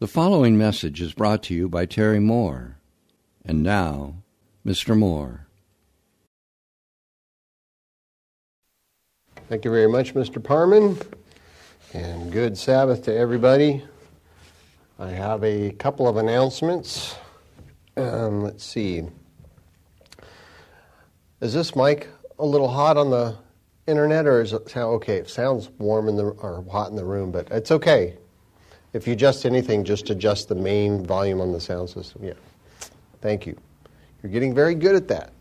The following message is brought to you by Terry Moore. And now, Mr. Moore. Thank you very much, Mr. Parman, and good Sabbath to everybody. I have a couple of announcements. Let's see. Is this mic a little hot on the internet, or is it sound okay? It sounds warm or hot in the room, but it's okay. If you adjust anything, just adjust the main volume on the sound system. Yeah. Thank you. You're getting very good at that.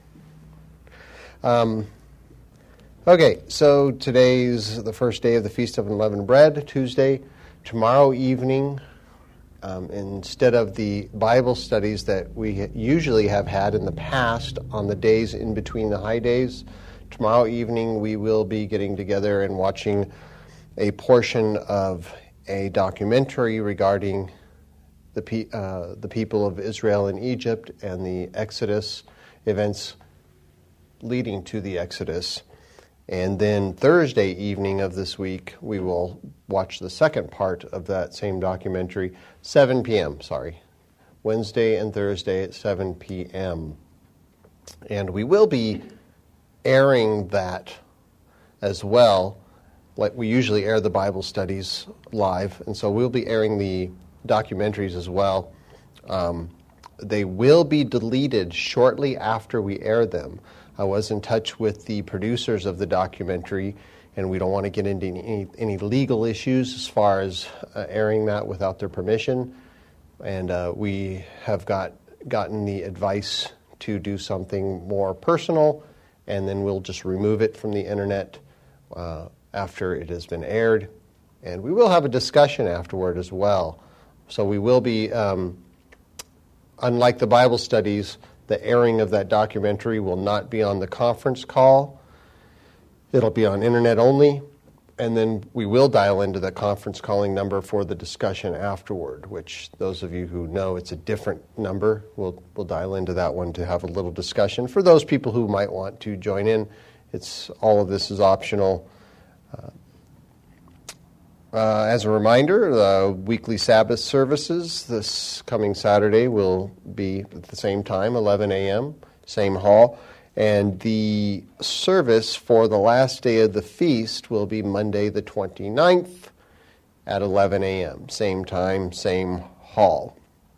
Okay, so today's the first day of the Feast of Unleavened Bread, Tuesday. Tomorrow evening, instead of the Bible studies that we usually have had in the past on the days in between the high days, tomorrow evening we will be getting together and watching a portion of a documentary regarding the people of Israel in Egypt and the Exodus, events leading to the Exodus. And then Thursday evening of this week, we will watch the second part of that same documentary, 7 p.m., Wednesday and Thursday at 7 p.m. And we will be airing that as well. Like we usually air the Bible studies live, and so we'll be airing the documentaries as well. They will be deleted shortly after we air them. I was in touch with the producers of the documentary, and we don't want to get into any legal issues as far as airing that without their permission. And we have gotten the advice to do something more personal, and then we'll just remove it from the internet after it has been aired. And we will have a discussion afterward as well. So we will be, unlike the Bible studies, the airing of that documentary will not be on the conference call. It'll be on internet only. And then we will dial into the conference calling number for the discussion afterward, which those of you who know it's a different number, we'll dial into that one to have a little discussion. For those people who might want to join in, all of this is optional. As a reminder, the weekly Sabbath services this coming Saturday will be at the same time, 11 a.m., same hall. And the service for the last day of the feast will be Monday the 29th at 11 a.m., same time, same hall.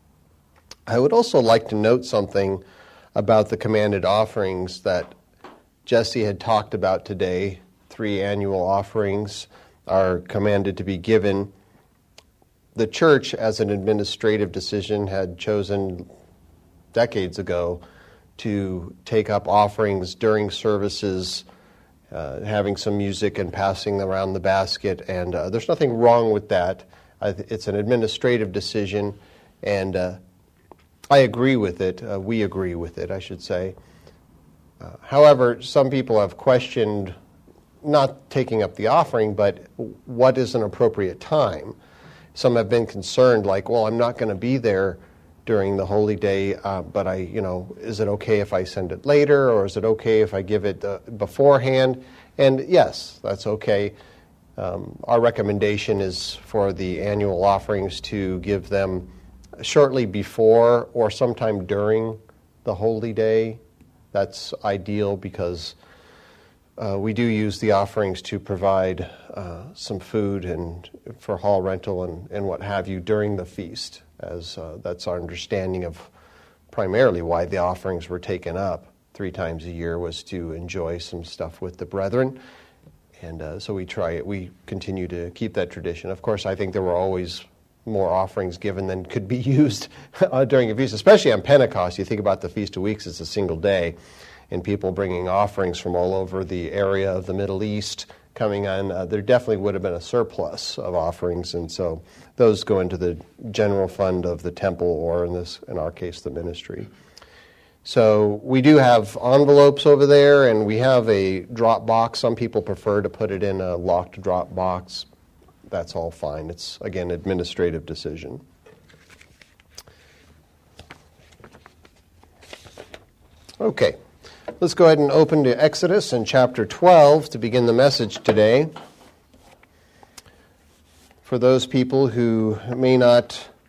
I would also like to note something about the commanded offerings that Jesse had talked about today. 3 annual offerings are commanded to be given. The church, as an administrative decision, had chosen decades ago to take up offerings during services, having some music and passing around the basket, and there's nothing wrong with that. It's an administrative decision, and I agree with it. We agree with it, I should say. However, some people have questioned not taking up the offering, but what is an appropriate time? Some have been concerned, like, well, I'm not going to be there during the holy day, but is it okay if I send it later, or is it okay if I give it beforehand? And yes, that's okay. Our recommendation is for the annual offerings to give them shortly before or sometime during the holy day. That's ideal because we do use the offerings to provide some food and for hall rental and what have you during the feast, as that's our understanding of primarily why the offerings were taken up 3 times a year, was to enjoy some stuff with the brethren. And so we continue to keep that tradition. Of course, I think there were always more offerings given than could be used during a feast, especially on Pentecost. You think about the Feast of Weeks, it's a single day, and people bringing offerings from all over the area of the Middle East coming on. There definitely would have been a surplus of offerings, and so those go into the general fund of the temple, or in our case, the ministry. So we do have envelopes over there, and we have a drop box. Some people prefer to put it in a locked drop box. That's all fine. It's, again, administrative decision. Okay, let's go ahead and open to Exodus in chapter 12 to begin the message today. For those people who may not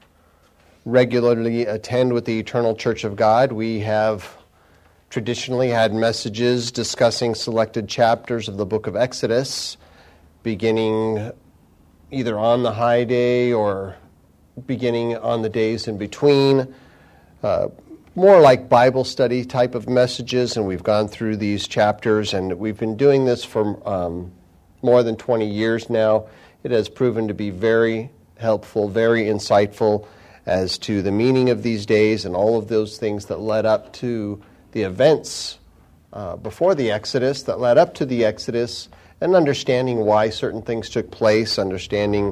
regularly attend with the Eternal Church of God, we have traditionally had messages discussing selected chapters of the book of Exodus, beginning either on the high day or beginning on the days in between. More like Bible study type of messages, and we've gone through these chapters, and we've been doing this for more than 20 years now. It has proven to be very helpful, very insightful as to the meaning of these days and all of those things that led up to the events before the Exodus, that led up to the Exodus, and understanding why certain things took place, understanding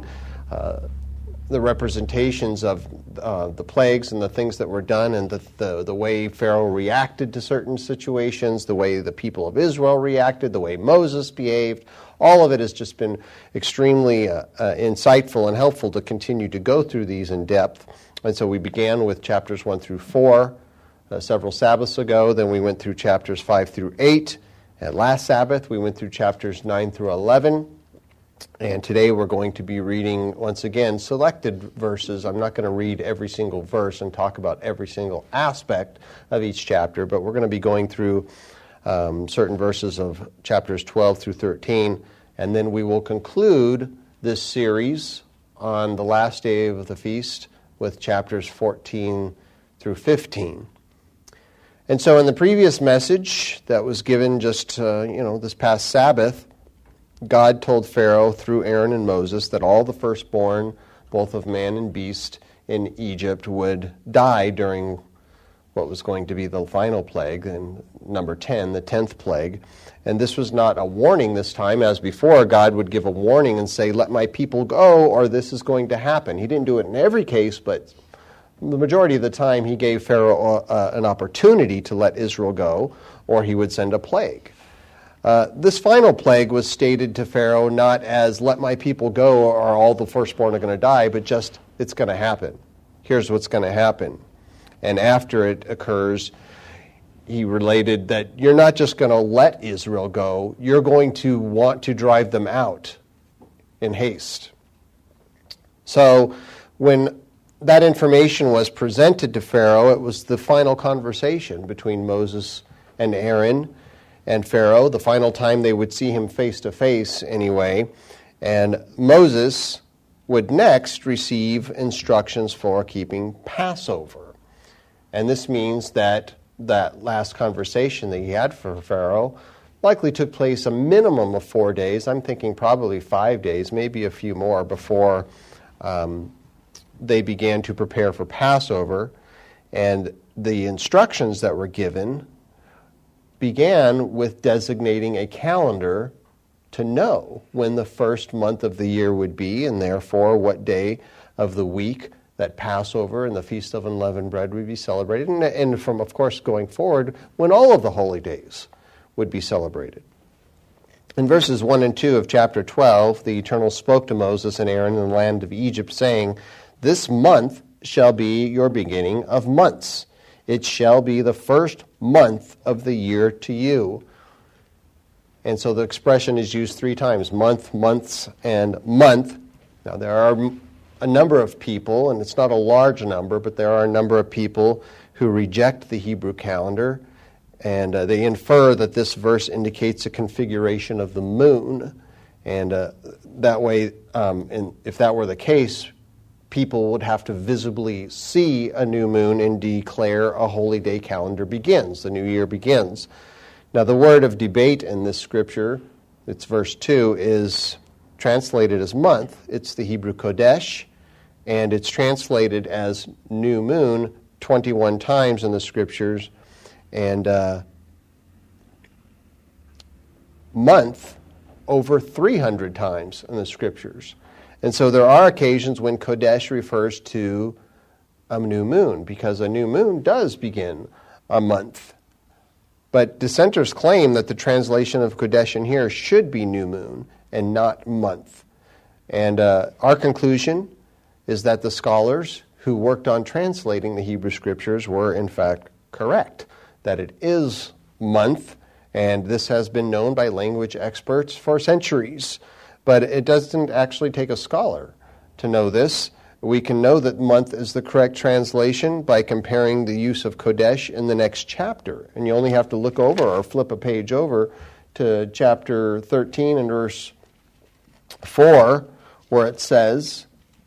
the representations of the plagues and the things that were done, and the way Pharaoh reacted to certain situations, the way the people of Israel reacted, the way Moses behaved. All of it has just been extremely insightful and helpful to continue to go through these in depth. And so we began with chapters 1 through 4 several Sabbaths ago. Then we went through chapters 5 through 8. And last Sabbath, we went through chapters 9 through 11. And today we're going to be reading, once again, selected verses. I'm not going to read every single verse and talk about every single aspect of each chapter, but we're going to be going through certain verses of chapters 12 through 13, and then we will conclude this series on the last day of the feast with chapters 14 through 15. And so in the previous message that was given just, this past Sabbath, God told Pharaoh through Aaron and Moses that all the firstborn, both of man and beast, in Egypt would die during what was going to be the final plague, and number 10, the 10th plague. And this was not a warning this time. As before, God would give a warning and say, let my people go, or this is going to happen. He didn't do it in every case, but the majority of the time he gave Pharaoh an opportunity to let Israel go, or he would send a plague. This final plague was stated to Pharaoh not as, let my people go or all the firstborn are going to die, but just, it's going to happen. Here's what's going to happen. And after it occurs, he related that you're not just going to let Israel go, you're going to want to drive them out in haste. So when that information was presented to Pharaoh, it was the final conversation between Moses and Aaron and Pharaoh, the final time they would see him face to face anyway. And Moses would next receive instructions for keeping Passover. And this means that that last conversation that he had for Pharaoh likely took place a minimum of 4 days. I'm thinking probably 5 days, maybe a few more before they began to prepare for Passover. And the instructions that were given began with designating a calendar to know when the first month of the year would be, and therefore what day of the week that Passover and the Feast of Unleavened Bread would be celebrated, and from, of course, going forward, when all of the holy days would be celebrated. In verses 1 and 2 of chapter 12, the Eternal spoke to Moses and Aaron in the land of Egypt, saying, this month shall be your beginning of months. It shall be the first month of the year to you. And so the expression is used 3 times, month, months, and month. Now there are a number of people, and it's not a large number, but there are a number of people who reject the Hebrew calendar, and they infer that this verse indicates a configuration of the moon. And that way, if that were the case, people would have to visibly see a new moon and declare a holy day calendar begins, the new year begins. Now, the word of debate in this scripture, it's verse 2, is translated as month. It's the Hebrew Kodesh, and it's translated as new moon 21 times in the scriptures, and month over 300 times in the scriptures. And so there are occasions when Kodesh refers to a new moon, because a new moon does begin a month. But dissenters claim that the translation of Kodesh in here should be new moon and not month. And our conclusion is that the scholars who worked on translating the Hebrew Scriptures were in fact correct, that it is month, and this has been known by language experts for centuries. But it doesn't actually take a scholar to know this. We can know that month is the correct translation by comparing the use of Kodesh in the next chapter. And you only have to look over or flip a page over to chapter 13 and verse 4, where it says,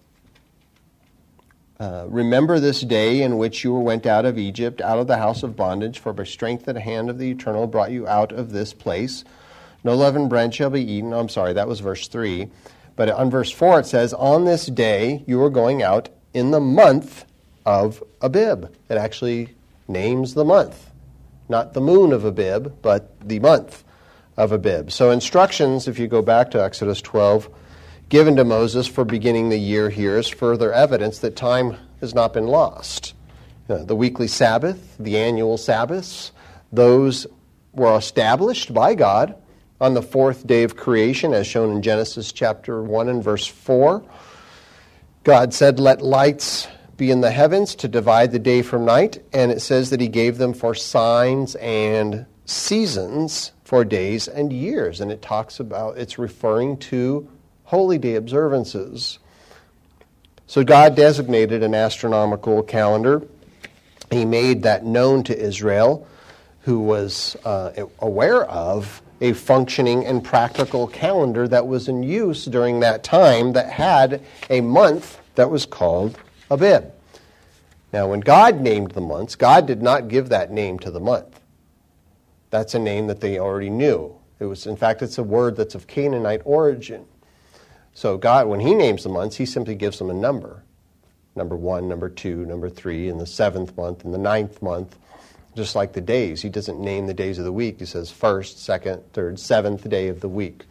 remember this day in which you went out of Egypt, out of the house of bondage, for by strength of the hand of the Eternal brought you out of this place. No leavened bread shall be eaten. I'm sorry, that was verse 3. But on verse 4 it says, on this day you are going out in the month of Abib. It actually names the month. Not the moon of Abib, but the month of Abib. So instructions, if you go back to Exodus 12, given to Moses for beginning the year here is further evidence that time has not been lost. The weekly Sabbath, the annual Sabbaths, those were established by God on the fourth day of creation, as shown in Genesis chapter 1 and verse 4. God said, let lights be in the heavens to divide the day from night, and it says that he gave them for signs and seasons for days and years. And it talks about, it's referring to holy day observances. So God designated an astronomical calendar. He made that known to Israel, who was aware of a functioning and practical calendar that was in use during that time that had a month that was called Abib. Now, when God named the months, God did not give that name to the month. That's a name that they already knew. In fact, it's a word that's of Canaanite origin. So God, when he names the months, he simply gives them a number. Number 1, number 2, number 3, in the 7th month, in the 9th month. Just like the days. He doesn't name the days of the week. He says 1st, 2nd, 3rd, 7th day of the week.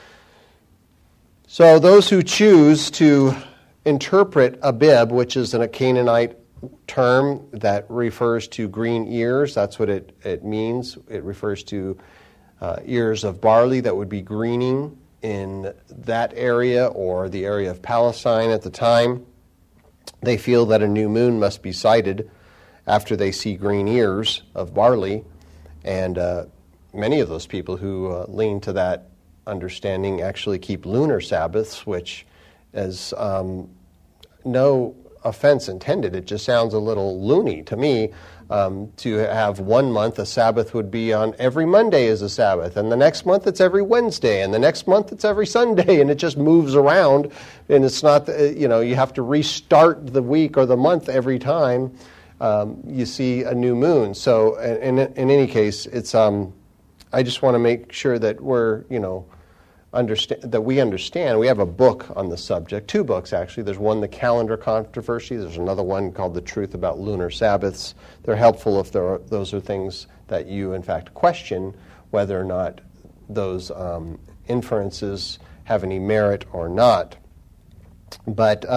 So those who choose to interpret Abib, which is a Canaanite term that refers to green ears, that's what it means. It refers to ears of barley that would be greening in that area or the area of Palestine at the time. They feel that a new moon must be sighted after they see green ears of barley. And many of those people who lean to that understanding actually keep lunar Sabbaths, which is no offense intended. It just sounds a little loony to me. To have 1 month, a Sabbath would be on every Monday is a Sabbath, and the next month it's every Wednesday, and the next month it's every Sunday, and it just moves around, and it's not, you have to restart the week or the month every time you see a new moon. So in any case, it's I just want to make sure that we're, that we understand. We have a book on the subject, 2 books actually. There's one, The Calendar Controversy. There's another one called The Truth About Lunar Sabbaths. They're helpful if those are things that you, in fact, question whether or not those inferences have any merit or not. But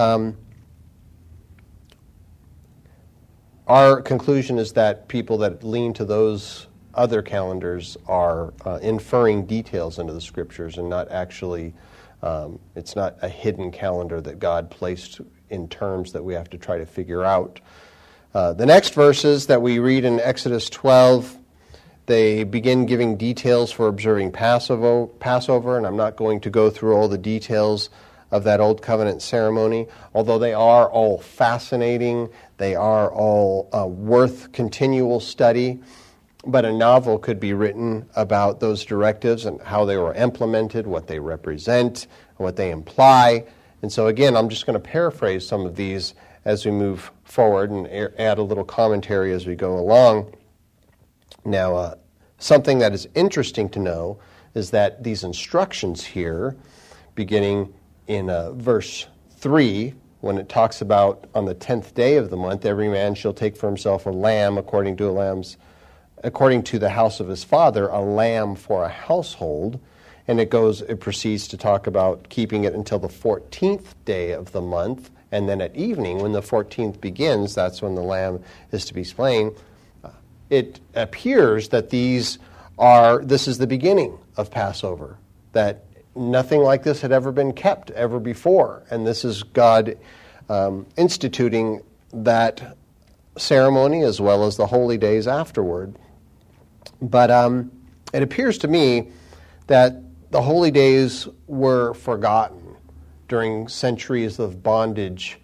our conclusion is that people that lean to those other calendars are inferring details into the Scriptures and not actually, it's not a hidden calendar that God placed in terms that we have to try to figure out. The next verses that we read in Exodus 12, they begin giving details for observing Passover, and I'm not going to go through all the details of that Old Covenant ceremony, although they are all fascinating, they are all worth continual study. But a novel could be written about those directives and how they were implemented, what they represent, what they imply. And so again, I'm just going to paraphrase some of these as we move forward and add a little commentary as we go along. Now, something that is interesting to know is that these instructions here, beginning in verse 3, when it talks about on the 10th day of the month, every man shall take for himself a lamb according to the house of his father, a lamb for a household. And it proceeds to talk about keeping it until the 14th day of the month. And then at evening, when the 14th begins, that's when the lamb is to be slain. It appears that this is the beginning of Passover, that nothing like this had ever been kept ever before. And this is God instituting that ceremony as well as the holy days afterward. But it appears to me that the holy days were forgotten during centuries of bondage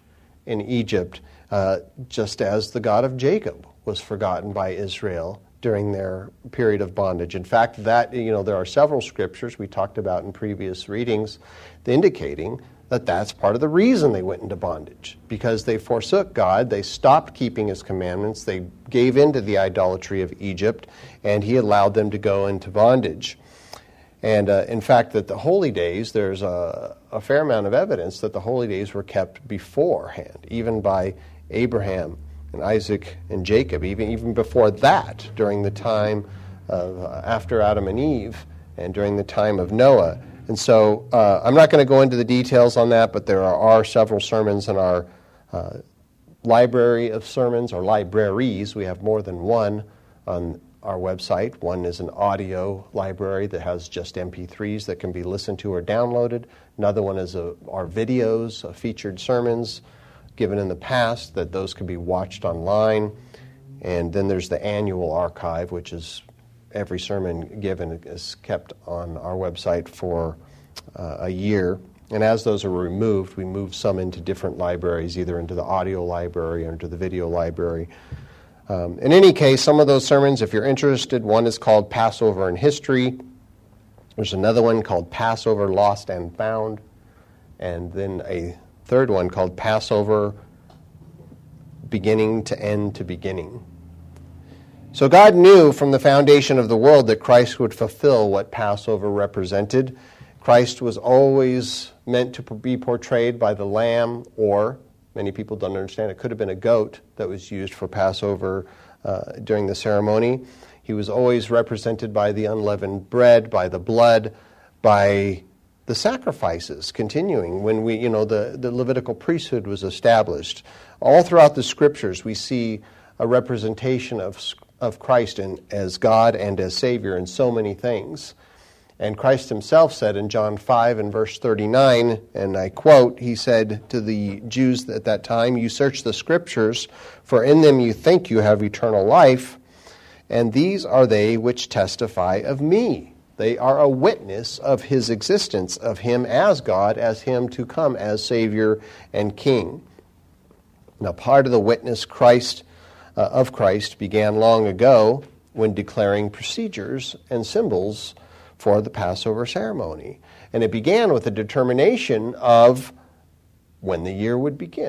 in Egypt, just as the God of Jacob was forgotten by Israel during their period of bondage. In fact, there are several scriptures we talked about in previous readings indicating that that's part of the reason they went into bondage, because they forsook God, they stopped keeping his commandments, they gave in to the idolatry of Egypt, and he allowed them to go into bondage. And in fact, that the holy days, there's a fair amount of evidence that the holy days were kept beforehand, even by Abraham and Isaac and Jacob, even before that, during the time of after Adam and Eve, and during the time of Noah. And so I'm not going to go into the details on that, but there are several sermons in our library of sermons, or libraries. We have more than one on our website. One is an audio library that has just MP3s that can be listened to or downloaded. Another one is our videos, featured sermons given in the past, that those can be watched online. And then there's the annual archive, which is every sermon given is kept on our website for a year. And as those are removed, we move some into different libraries, either into the audio library or into the video library. In any case, some of those sermons, if you're interested, one is called Passover in History. There's another one called Passover Lost and Found. And then a third one called Passover Beginning to End to Beginning. So God knew from the foundation of the world that Christ would fulfill what Passover represented. Christ was always meant to be portrayed by the lamb, or, many people don't understand, it could have been a goat that was used for Passover during the ceremony. He was always represented by the unleavened bread, by the blood, by the sacrifices continuing when the Levitical priesthood was established. All throughout the scriptures we see a representation of Christ as God and as Savior in so many things. And Christ himself said in John 5 and verse 39, and I quote, he said to the Jews at that time, "You search the scriptures, for in them you think you have eternal life, and these are they which testify of me." They are a witness of his existence, of him as God, as him to come as Savior and King. Now, part of the witness of Christ began long ago when declaring procedures and symbols for the Passover ceremony. And it began with a determination of when the year would begin.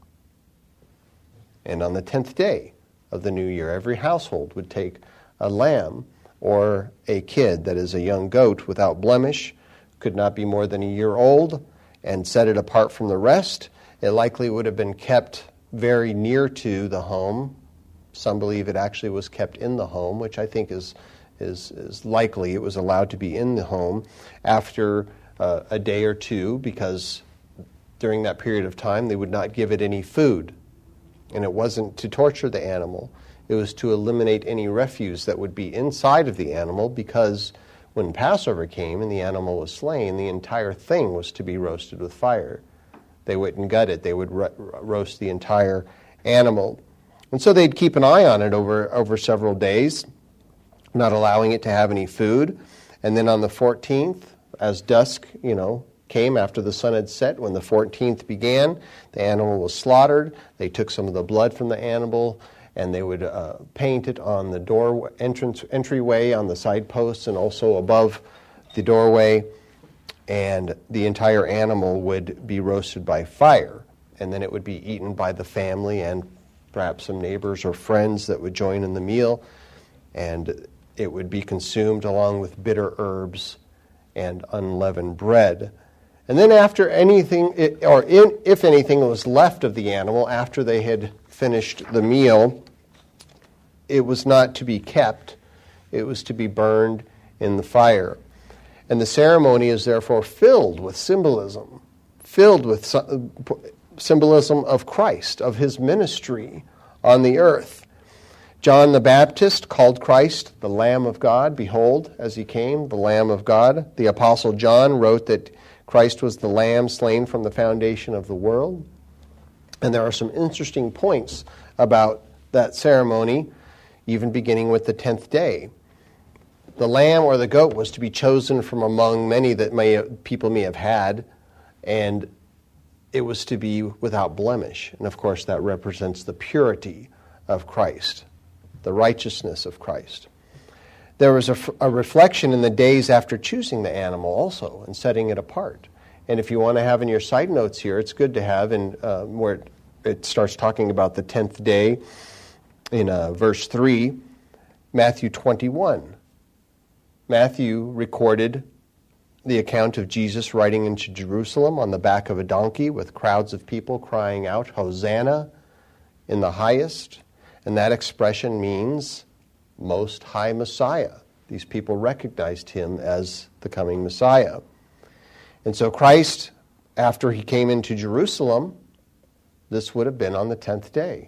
And on the 10th day of the new year, every household would take a lamb or a kid, that is a young goat without blemish, could not be more than a year old, and set it apart from the rest. It likely would have been kept very near to the home. Some believe it actually was kept in the home, which I think is likely. It was allowed to be in the home after a day or two, because during that period of time they would not give it any food. And it wasn't to torture the animal. It was to eliminate any refuse that would be inside of the animal, because when Passover came and the animal was slain, the entire thing was to be roasted with fire. They wouldn't gut it. They would roast the entire animal. And so they'd keep an eye on it over several days, not allowing it to have any food. And then on the 14th, as dusk, came after the sun had set, when the 14th began, the animal was slaughtered. They took some of the blood from the animal, and they would paint it on the entryway, on the side posts, and also above the doorway. And the entire animal would be roasted by fire. And then it would be eaten by the family and perhaps some neighbors or friends that would join in the meal. And it would be consumed along with bitter herbs and unleavened bread. And then after anything, if anything was left of the animal after they had finished the meal, it was not to be kept. It was to be burned in the fire. And the ceremony is therefore filled with symbolism of Christ, of his ministry on the earth. John the Baptist called Christ the Lamb of God. Behold, as he came, the Lamb of God. The Apostle John wrote that Christ was the Lamb slain from the foundation of the world. And there are some interesting points about that ceremony, even beginning with the 10th day. The lamb or the goat was to be chosen from among many that people may have had, and it was to be without blemish. And of course, that represents the purity of Christ, the righteousness of Christ. There was a reflection in the days after choosing the animal also and setting it apart. And if you want to have in your side notes here, it's good to have in where it starts talking about the 10th day in verse 3, Matthew 21. Matthew recorded the account of Jesus riding into Jerusalem on the back of a donkey with crowds of people crying out, "Hosanna in the highest." And that expression means Most High Messiah. These people recognized him as the coming Messiah. And so Christ, after he came into Jerusalem, this would have been on the 10th day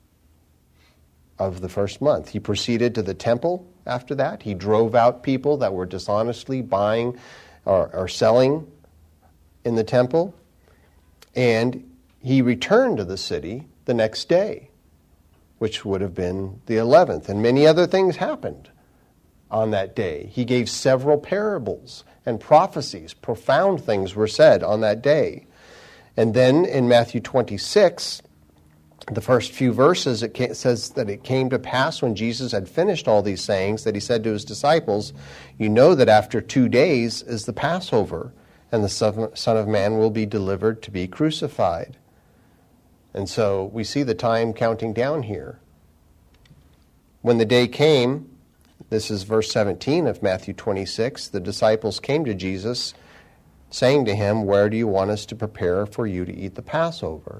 of the first month. He proceeded to the temple after that. He drove out people that were dishonestly buying or selling in the temple. And he returned to the city the next day, which would have been the 11th. And many other things happened on that day. He gave several parables and prophecies. Profound things were said on that day. And then in Matthew 26, the first few verses, it says that it came to pass when Jesus had finished all these sayings that he said to his disciples, "You know that after 2 days is the Passover, and the Son of Man will be delivered to be crucified." And so we see the time counting down here. When the day came, this is verse 17 of Matthew 26, the disciples came to Jesus, saying to him, "Where do you want us to prepare for you to eat the Passover?"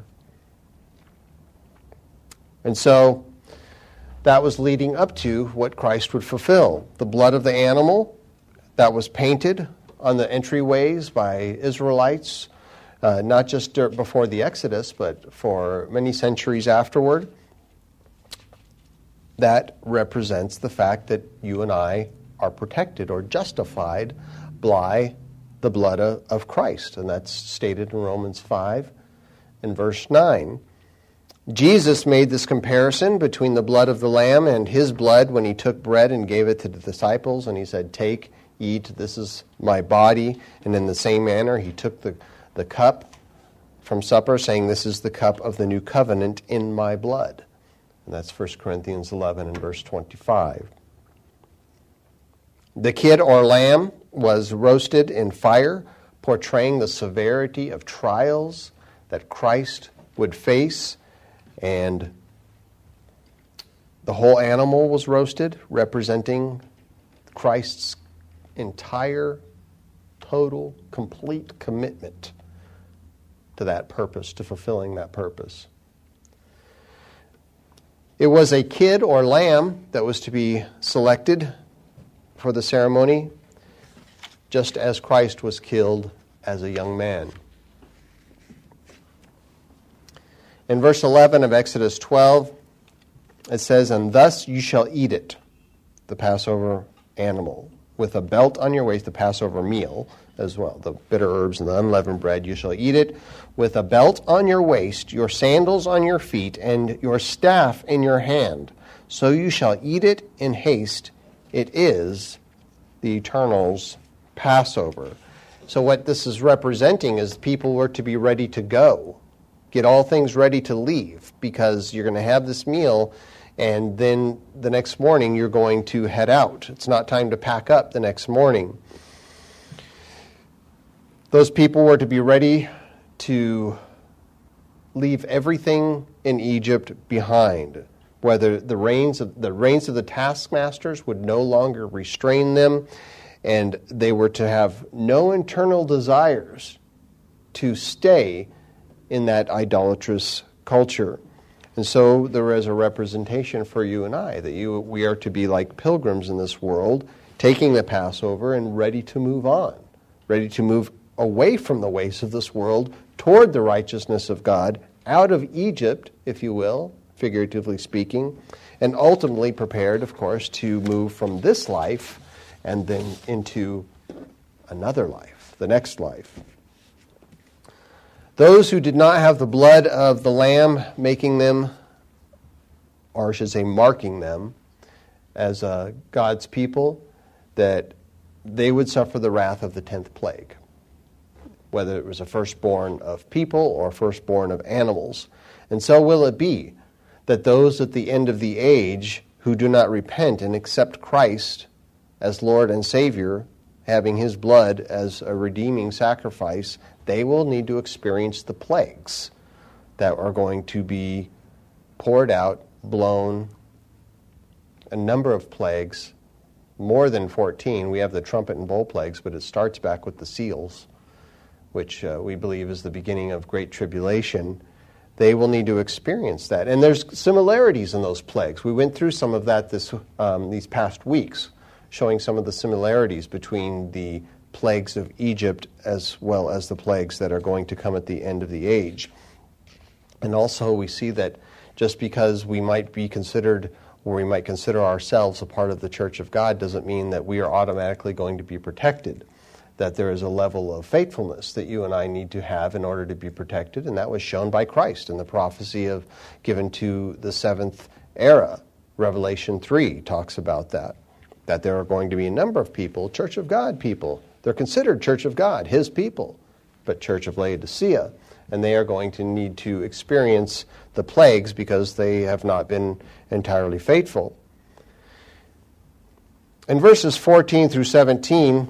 And so that was leading up to what Christ would fulfill. The blood of the animal that was painted on the entryways by Israelites, not just before the Exodus, but for many centuries afterward, that represents the fact that you and I are protected or justified by the blood of Christ. And that's stated in Romans 5 and verse 9. Jesus made this comparison between the blood of the lamb and his blood when he took bread and gave it to the disciples, and he said, "Take, eat, this is my body." And in the same manner, he took the cup from supper, saying, "This is the cup of the new covenant in my blood." And that's 1 Corinthians 11 and verse 25. The kid or lamb was roasted in fire, portraying the severity of trials that Christ would face. And the whole animal was roasted, representing Christ's entire, total, complete commitment to that purpose, to fulfilling that purpose. It was a kid or lamb that was to be selected for the ceremony, just as Christ was killed as a young man. In verse 11 of Exodus 12, it says, "And thus you shall eat it," the Passover animal, "with a belt on your waist," the Passover meal as well, the bitter herbs and the unleavened bread. "You shall eat it with a belt on your waist, your sandals on your feet, and your staff in your hand. So you shall eat it in haste. It is the Eternal's Passover." So what this is representing is people were to be ready to go. Get all things ready to leave, because you're going to have this meal, and then the next morning you're going to head out. It's not time to pack up the next morning. Those people were to be ready to leave everything in Egypt behind, whether the reins of the taskmasters would no longer restrain them, and they were to have no internal desires to stay in that idolatrous culture. And so there is a representation for you and I, that we are to be like pilgrims in this world, taking the Passover and ready to move on, ready to move away from the ways of this world toward the righteousness of God, out of Egypt, if you will, figuratively speaking, and ultimately prepared, of course, to move from this life and then into another life, the next life. Those who did not have the blood of the Lamb making them, or I should say marking them, as God's people, that they would suffer the wrath of the 10th plague, whether it was a firstborn of people or firstborn of animals. And so will it be that those at the end of the age who do not repent and accept Christ as Lord and Savior, having his blood as a redeeming sacrifice, they will need to experience the plagues that are going to be poured out, blown, a number of plagues, more than 14. We have the trumpet and bowl plagues, but it starts back with the seals, which we believe is the beginning of great tribulation. They will need to experience that. And there's similarities in those plagues. We went through some of that these past weeks, showing some of the similarities between the plagues of Egypt as well as the plagues that are going to come at the end of the age. And also we see that just because we might be considered, or we might consider ourselves a part of the Church of God, doesn't mean that we are automatically going to be protected, that there is a level of faithfulness that you and I need to have in order to be protected, and that was shown by Christ in the prophecy given to the seventh era. Revelation 3 talks about that there are going to be a number of people, Church of God people. They're considered Church of God, his people, but Church of Laodicea. And they are going to need to experience the plagues because they have not been entirely faithful. In verses 14 through 17,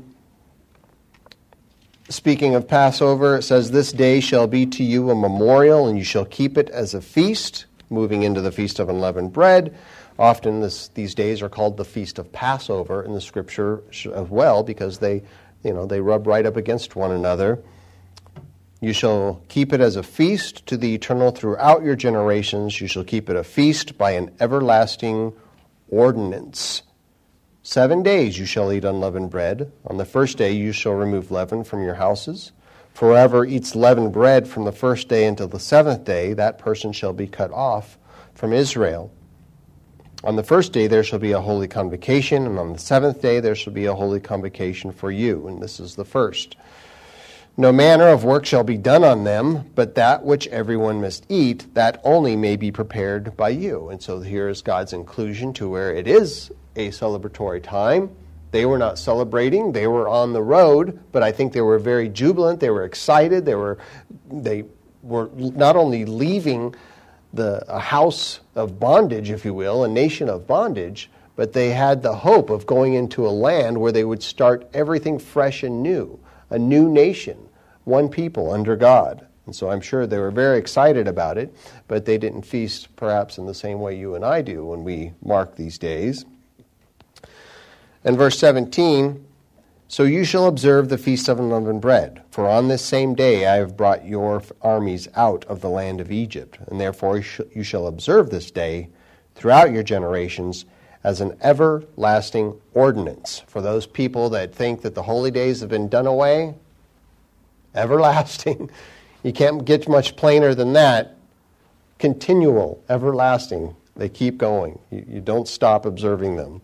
speaking of Passover, it says, "This day shall be to you a memorial, and you shall keep it as a feast," moving into the Feast of Unleavened Bread. Often these days are called the Feast of Passover in the Scripture as well, because they rub right up against one another. "You shall keep it as a feast to the eternal throughout your generations. You shall keep it a feast by an everlasting ordinance. 7 days you shall eat unleavened bread. On the first day you shall remove leaven from your houses. For whoever eats leavened bread from the first day until the seventh day, that person shall be cut off from Israel. On the first day there shall be a holy convocation, and on the seventh day there shall be a holy convocation for you." And this is the first. "No manner of work shall be done on them, but that which everyone must eat, that only may be prepared by you." And so here is God's inclusion to where it is a celebratory time. They were not celebrating, they were on the road, but I think they were very jubilant, they were excited, they were not only leaving a house of bondage, if you will, a nation of bondage, but they had the hope of going into a land where they would start everything fresh and new, a new nation, one people under God. And so I'm sure they were very excited about it, but they didn't feast perhaps in the same way you and I do when we mark these days. And verse 17, "So you shall observe the Feast of Unleavened Bread, for on this same day I have brought your armies out of the land of Egypt, and therefore you shall observe this day throughout your generations as an everlasting ordinance." For those people that think that the holy days have been done away, everlasting. You can't get much plainer than that. Continual, everlasting. They keep going. You don't stop observing them.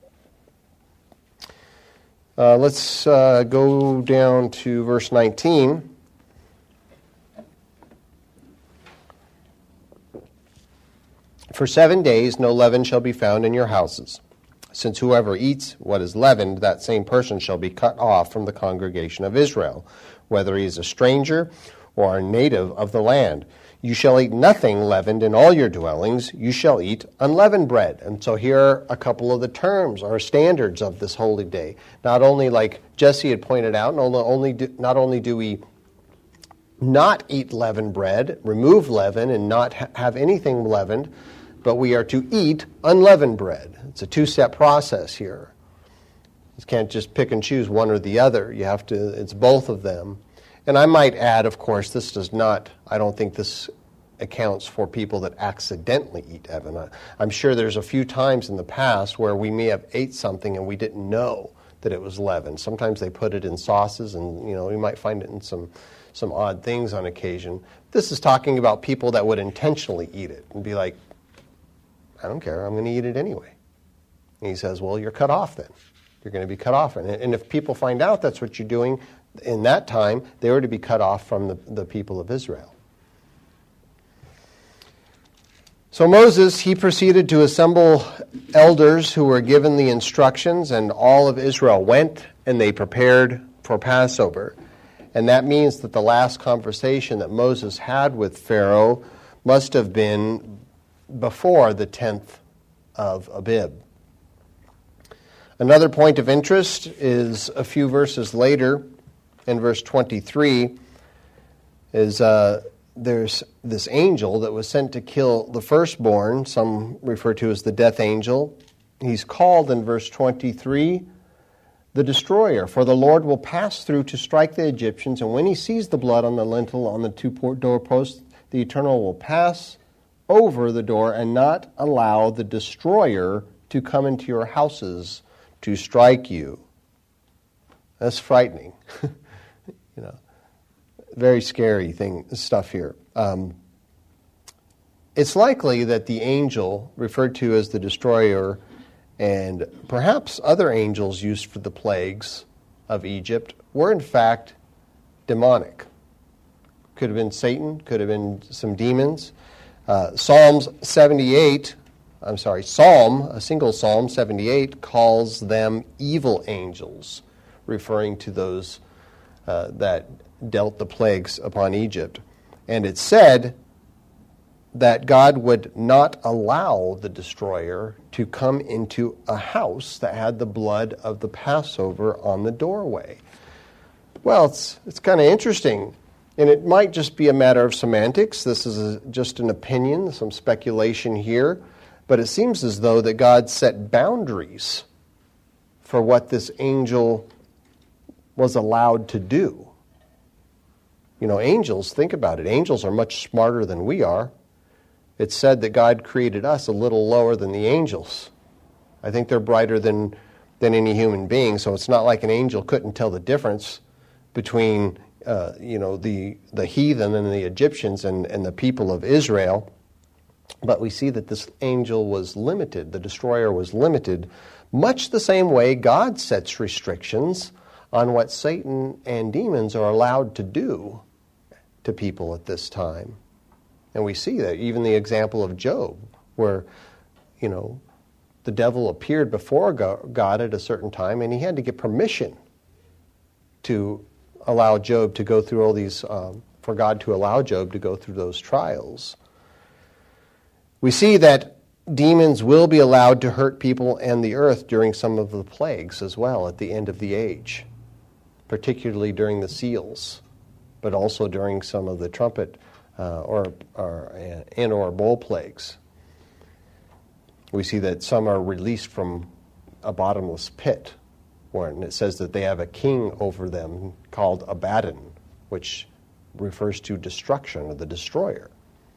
Let's go down to verse 19. "For 7 days no leaven shall be found in your houses. Since whoever eats what is leavened, that same person shall be cut off from the congregation of Israel, whether he is a stranger or a native of the land. You shall eat nothing leavened in all your dwellings. You shall eat unleavened bread." And so here are a couple of the terms or standards of this holy day. Not only, like Jesse had pointed out, not only do we not eat leavened bread, remove leaven, and not have anything leavened, but we are to eat unleavened bread. It's a two-step process here. You can't just pick and choose one or the other. It's both of them. And I might add, of course, I don't think this accounts for people that accidentally eat leaven. I'm sure there's a few times in the past where we may have ate something and we didn't know that it was leaven. Sometimes they put it in sauces, and we might find it in some odd things on occasion. This is talking about people that would intentionally eat it and be like, "I don't care, I'm going to eat it anyway." And he says, well, you're cut off then. You're going to be cut off. And if people find out that's what you're doing, in that time, they were to be cut off from the people of Israel. So Moses, he proceeded to assemble elders who were given the instructions, and all of Israel went, and they prepared for Passover. And that means that the last conversation that Moses had with Pharaoh must have been before the 10th of Abib. Another point of interest is a few verses later, in verse 23, is there's this angel that was sent to kill the firstborn, some refer to as the death angel. He's called in verse 23 the destroyer, for the Lord will pass through to strike the Egyptians, and when he sees the blood on the lintel on the two doorposts, the Eternal will pass over the door and not allow the destroyer to come into your houses to strike you. That's frightening. Very scary stuff here. It's likely that the angel referred to as the destroyer and perhaps other angels used for the plagues of Egypt were in fact demonic. Could have been Satan, could have been some demons. Psalm, a single Psalm 78 calls them evil angels, referring to those that dealt the plagues upon Egypt. And it said that God would not allow the destroyer to come into a house that had the blood of the Passover on the doorway. Well, it's kind of interesting, and it might just be a matter of semantics. This is just an opinion, some speculation here, but it seems as though that God set boundaries for what this angel was allowed to do. Angels, think about it. Angels are much smarter than we are. It's said that God created us a little lower than the angels. I think they're brighter than any human being, so it's not like an angel couldn't tell the difference between the heathen and the Egyptians and the people of Israel. But we see that this angel was limited, the destroyer was limited, much the same way God sets restrictions on what Satan and demons are allowed to do to people at this time. And we see that even the example of Job, where, the devil appeared before God at a certain time, and he had to get permission to allow Job to go through all these, for God to allow Job to go through those trials. We see that demons will be allowed to hurt people and the earth during some of the plagues as well at the end of the age, particularly during the seals, but also during some of the trumpet or bowl plagues. We see that some are released from a bottomless pit, and it says that they have a king over them called Abaddon, which refers to destruction or the destroyer.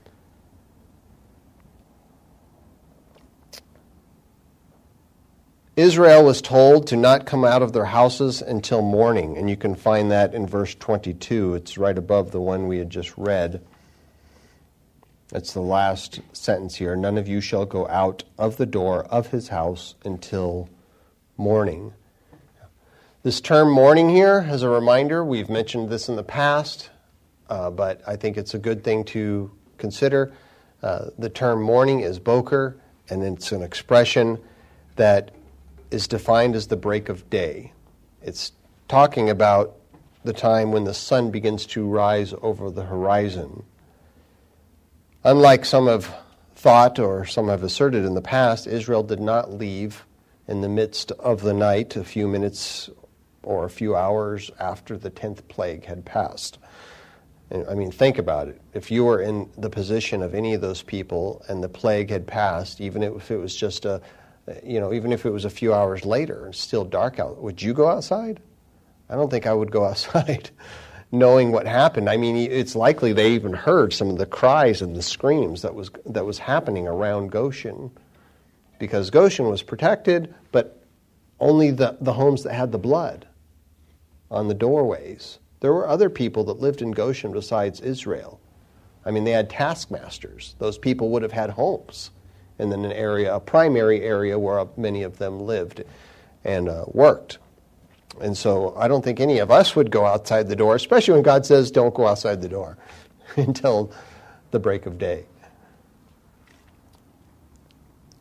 Israel was told to not come out of their houses until morning, and you can find that in verse 22. It's right above the one we had just read. That's the last sentence here. None of you shall go out of the door of his house until morning. This term morning here, as a reminder, we've mentioned this in the past, but I think it's a good thing to consider. The term morning is boker, and it's an expression that is defined as the break of day. It's talking about the time when the sun begins to rise over the horizon. Unlike some have thought or some have asserted in the past, Israel did not leave in the midst of the night a few minutes or a few hours after the 10th plague had passed. I mean, think about it. If you were in the position of any of those people and the plague had passed, even if it was just even if it was a few hours later and still dark out, would you go outside? I don't think I would go outside knowing what happened. I mean, it's likely they even heard some of the cries and the screams that was happening around Goshen, because Goshen was protected, but only the homes that had the blood on the doorways. There were other people that lived in Goshen besides Israel. I mean, they had taskmasters. Those people would have had homes and then a primary area where many of them lived and worked. And so I don't think any of us would go outside the door, especially when God says don't go outside the door until the break of day.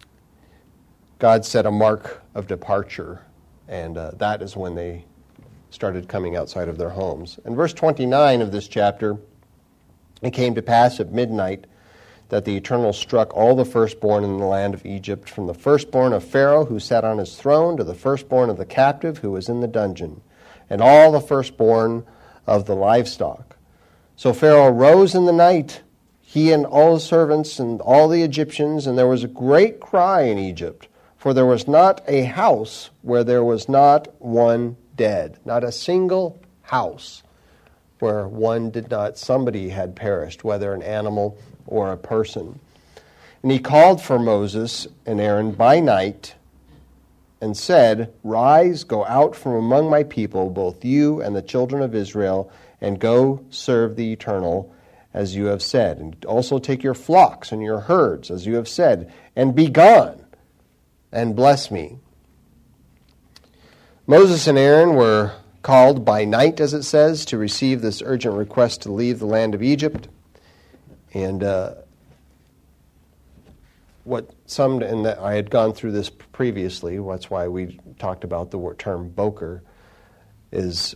God set a mark of departure, and that is when they started coming outside of their homes. In verse 29 of this chapter, it came to pass at midnight that the Eternal struck all the firstborn in the land of Egypt, from the firstborn of Pharaoh who sat on his throne to the firstborn of the captive who was in the dungeon, and all the firstborn of the livestock. So Pharaoh rose in the night, he and all his servants and all the Egyptians, and there was a great cry in Egypt, for there was not a house where there was not one dead, not a single house where somebody had perished, whether an animal or a person. And he called for Moses and Aaron by night and said, "Rise, go out from among my people, both you and the children of Israel, and go serve the Eternal, as you have said. And also take your flocks and your herds, as you have said, and be gone, and bless me." Moses and Aaron were called by night, as it says, to receive this urgent request to leave the land of Egypt. And I had gone through this previously, that's why we talked about the term boker, is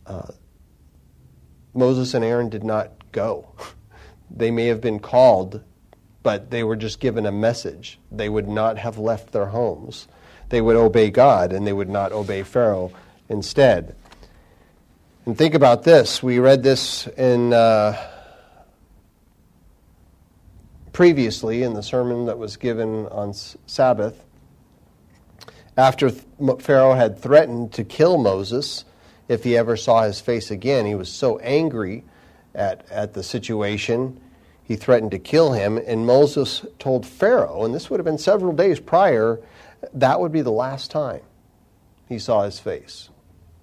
Moses and Aaron did not go. They may have been called, but they were just given a message. They would not have left their homes. They would obey God, and they would not obey Pharaoh instead. And think about this. We read this in previously in the sermon that was given on Sabbath. After Pharaoh had threatened to kill Moses if he ever saw his face again, he was so angry at the situation, he threatened to kill him, and Moses told Pharaoh, and this would have been several days prior, that would be the last time he saw his face.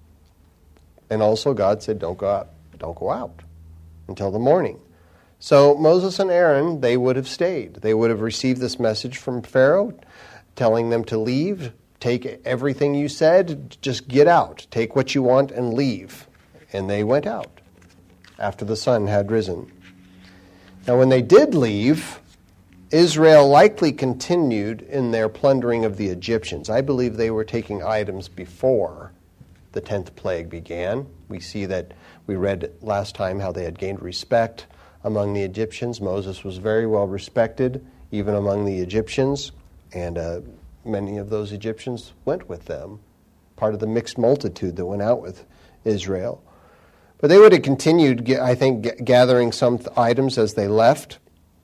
And also God said, don't go out until the morning. So Moses and Aaron, they would have stayed. They would have received this message from Pharaoh telling them to leave, take everything you said, just get out, take what you want and leave. And they went out after the sun had risen. Now when they did leave, Israel likely continued in their plundering of the Egyptians. I believe they were taking items before the 10th plague began. We see that we read last time how they had gained respect among the Egyptians. Moses was very well respected, even among the Egyptians, and many of those Egyptians went with them, part of the mixed multitude that went out with Israel. But they would have continued, I think, gathering some items as they left,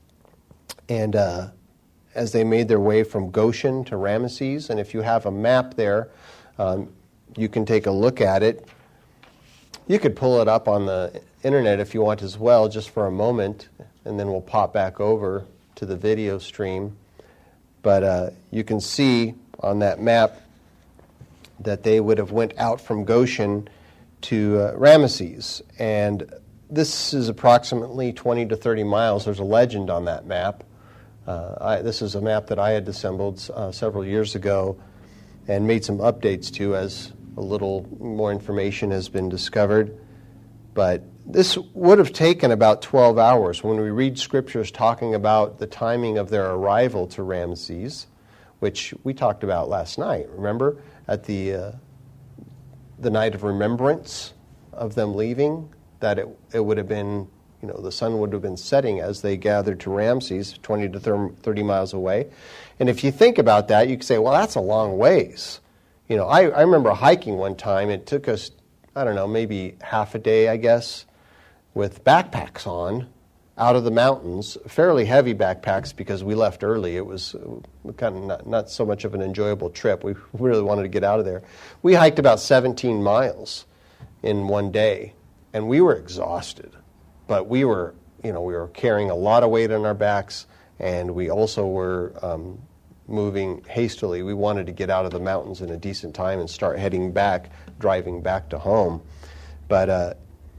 and as they made their way from Goshen to Ramesses. And if you have a map there, you can take a look at it. You could pull it up on the internet if you want as well, just for a moment, and then we'll pop back over to the video stream. But you can see on that map that they would have went out from Goshen to Ramesses. And this is approximately 20 to 30 miles. There's a legend on that map. This is a map that I had assembled several years ago and made some updates to as a little more information has been discovered. But this would have taken about 12 hours. When we read scriptures talking about the timing of their arrival to Ramesses, which we talked about last night, remember? At the night of remembrance of them leaving, that it would have been, the sun would have been setting as they gathered to Ramesses, 20 to 30 miles away. And if you think about that, you could say, well, that's a long ways. I remember hiking one time. It took us, maybe half a day, I guess, with backpacks on, out of the mountains, fairly heavy backpacks because we left early. It was kind of not so much of an enjoyable trip. We really wanted to get out of there. We hiked about 17 miles in one day, and we were exhausted. But we were carrying a lot of weight on our backs, and we also were moving hastily. We wanted to get out of the mountains in a decent time and start heading back, driving back to home. But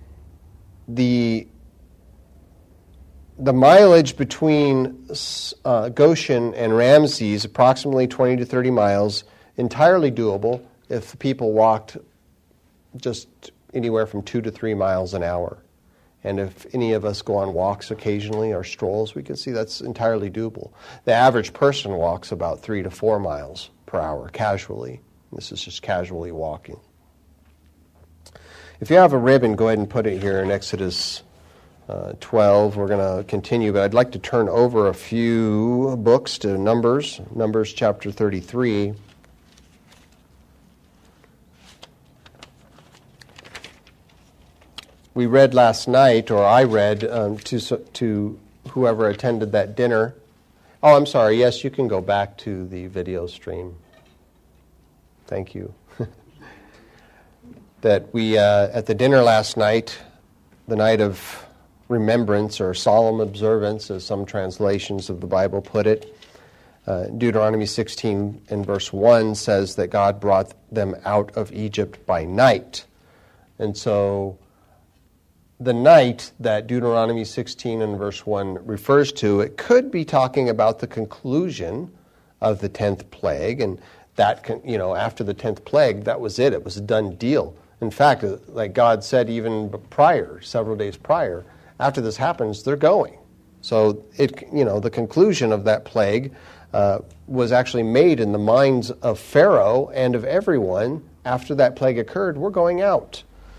the mileage between Goshen and Ramesses, approximately 20 to 30 miles, entirely doable if people walked just anywhere from 2 to 3 miles an hour. And if any of us go on walks occasionally or strolls, we can see that's entirely doable. The average person walks about 3 to 4 miles per hour casually. This is just casually walking. If you have a ribbon, go ahead and put it here in Exodus 12. We're going to continue, but I'd like to turn over a few books to Numbers chapter 33. We read last night, or I read to whoever attended that dinner. Oh, I'm sorry. Yes, you can go back to the video stream. Thank you. That we, at the dinner last night, the night of remembrance or solemn observance, as some translations of the Bible put it, Deuteronomy 16 and verse 1 says that God brought them out of Egypt by night. And so the night that Deuteronomy 16 and verse 1 refers to, it could be talking about the conclusion of the 10th plague. And that, after the 10th plague, that was it. It was a done deal. In fact, like God said even prior, several days prior, after this happens, they're going. So, the conclusion of that plague was actually made in the minds of Pharaoh and of everyone. After that plague occurred, we're going out.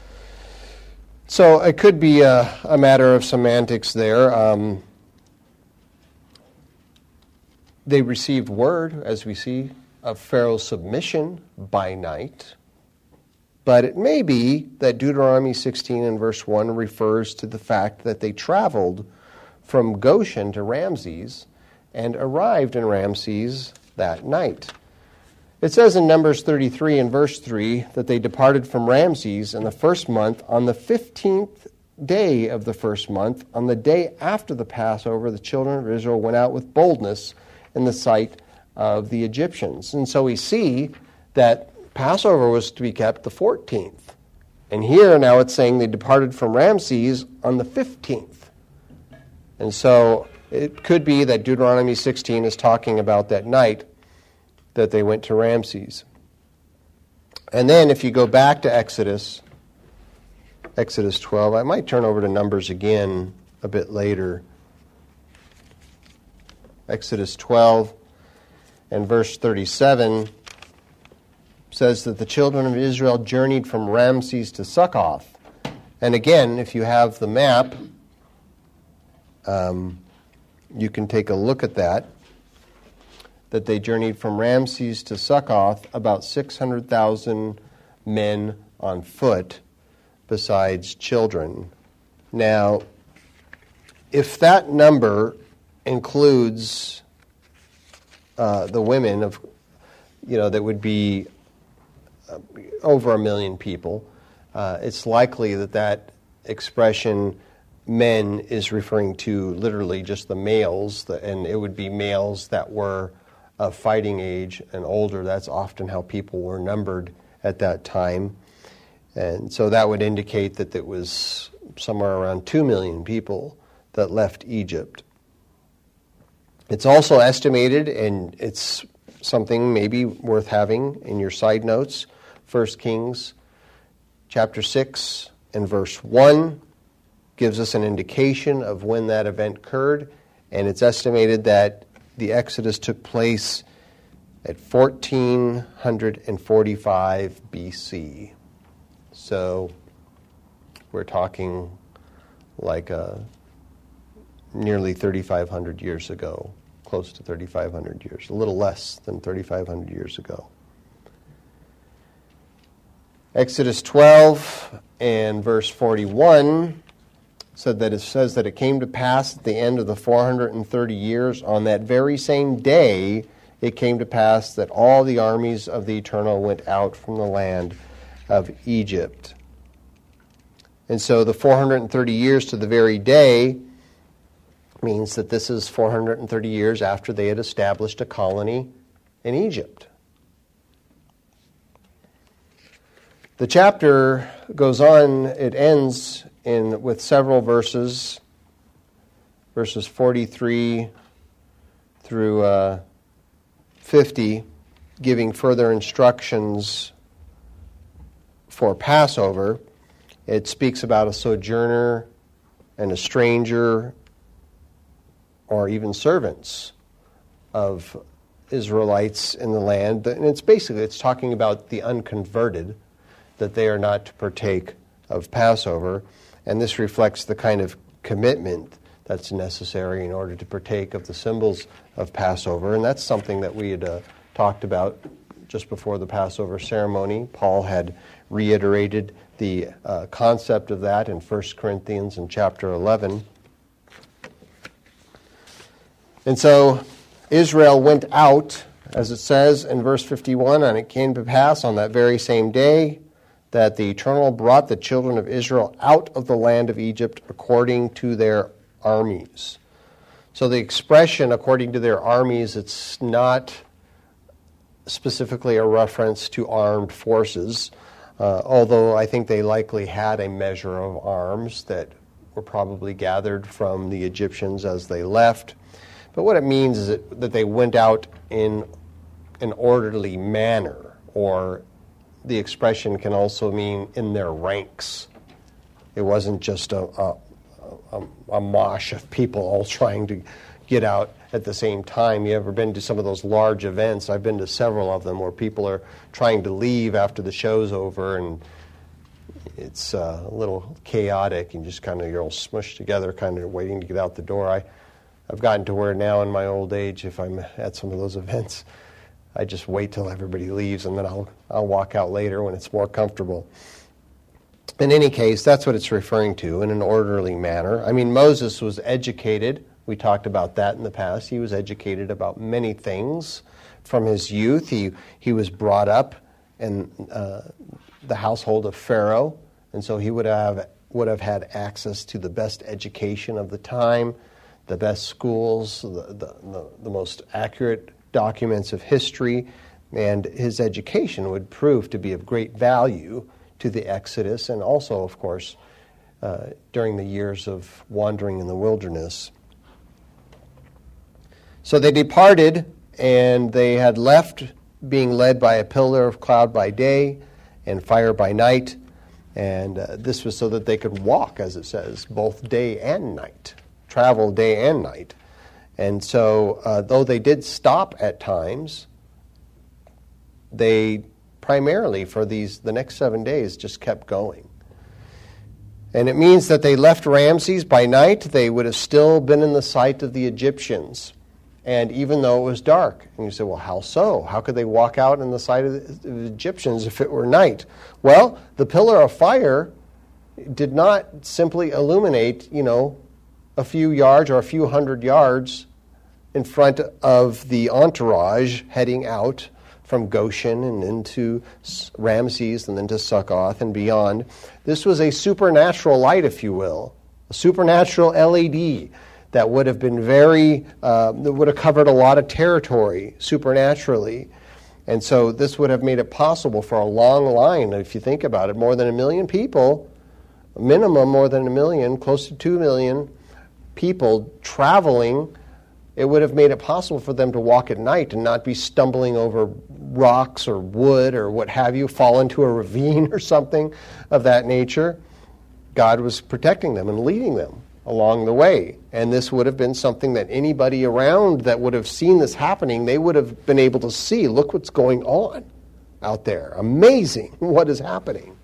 So it could be a matter of semantics there. They received word, as we see, of Pharaoh's submission by night. But it may be that Deuteronomy 16 and verse 1 refers to the fact that they traveled from Goshen to Ramses and arrived in Ramses that night. It says in Numbers 33 and verse 3 that they departed from Ramses in the first month on the 15th day of the first month. On the day after the Passover, the children of Israel went out with boldness in the sight of the Egyptians. And so we see that Passover was to be kept the 14th. And here now it's saying they departed from Ramses on the 15th. And so it could be that Deuteronomy 16 is talking about that night that they went to Ramses. And then if you go back to Exodus 12, I might turn over to Numbers again a bit later. Exodus 12 and verse 37 says that the children of Israel journeyed from Ramses to Succoth. And again, if you have the map, you can take a look at that they journeyed from Ramses to Succoth, about 600,000 men on foot, besides children. Now, if that number includes the women that would be over 1 million people, it's likely that expression men is referring to literally just the males, and it would be males that were of fighting age and older. That's often how people were numbered at that time. And so that would indicate that it was somewhere around 2 million people that left Egypt. It's also estimated, and it's something maybe worth having in your side notes, 1 Kings chapter 6 and verse 1 gives us an indication of when that event occurred, and it's estimated that the Exodus took place at 1445 BC. So we're talking like nearly 3,500 years ago, close to 3,500 years, a little less than 3,500 years ago. Exodus 12 and verse 41 says that it came to pass at the end of the 430 years, on that very same day, it came to pass that all the armies of the Eternal went out from the land of Egypt. And so the 430 years to the very day means that this is 430 years after they had established a colony in Egypt. The chapter goes on, it ends with several verses 43 through 50, giving further instructions for Passover. It speaks about a sojourner and a stranger, or even servants of Israelites in the land. And it's talking about the unconverted, that they are not to partake of Passover, and this reflects the kind of commitment that's necessary in order to partake of the symbols of Passover, and that's something that we had talked about just before the Passover ceremony. Paul had reiterated the concept of that in 1 Corinthians in chapter 11. And so Israel went out, as it says in verse 51, and it came to pass on that very same day that the Eternal brought the children of Israel out of the land of Egypt according to their armies. So the expression, according to their armies, it's not specifically a reference to armed forces, although I think they likely had a measure of arms that were probably gathered from the Egyptians as they left. But what it means is that they went out in an orderly manner, or the expression can also mean in their ranks. It wasn't just a mosh of people all trying to get out at the same time. You ever been to some of those large events? I've been to several of them where people are trying to leave after the show's over, and it's a little chaotic, and just kind of you're all smushed together, kind of waiting to get out the door. I've gotten to where now in my old age, if I'm at some of those events, I just wait till everybody leaves, and then I'll walk out later when it's more comfortable. In any case, that's what it's referring to, in an orderly manner. I mean, Moses was educated. We talked about that in the past. He was educated about many things from his youth. He was brought up in the household of Pharaoh, and so he would have had access to the best education of the time, the best schools, the most accurate documents of history, and his education would prove to be of great value to the Exodus, and also, of course, during the years of wandering in the wilderness. So they departed, and they had left, being led by a pillar of cloud by day and fire by night, and this was so that they could walk, as it says, both day and night. Travel day and night. And so, though they did stop at times, they primarily for the next 7 days just kept going. And it means that they left Ramses by night. They would have still been in the sight of the Egyptians, and even though it was dark. And you say, well, how so? How could they walk out in the sight of the Egyptians if it were night? Well, the pillar of fire did not simply illuminate, a few yards or a few hundred yards in front of the entourage heading out from Goshen and into Ramses and then to Succoth and beyond. This was a supernatural light, if you will, a supernatural LED that would have been that would have covered a lot of territory supernaturally. And so this would have made it possible for a long line, if you think about it, more than 1 million people, minimum more than 1 million, close to 2 million people traveling. It would have made it possible for them to walk at night and not be stumbling over rocks or wood or what have you, fall into a ravine or something of that nature. God was protecting them and leading them along the way. And this would have been something that anybody around that would have seen this happening, they would have been able to see, look what's going on out there. Amazing what is happening.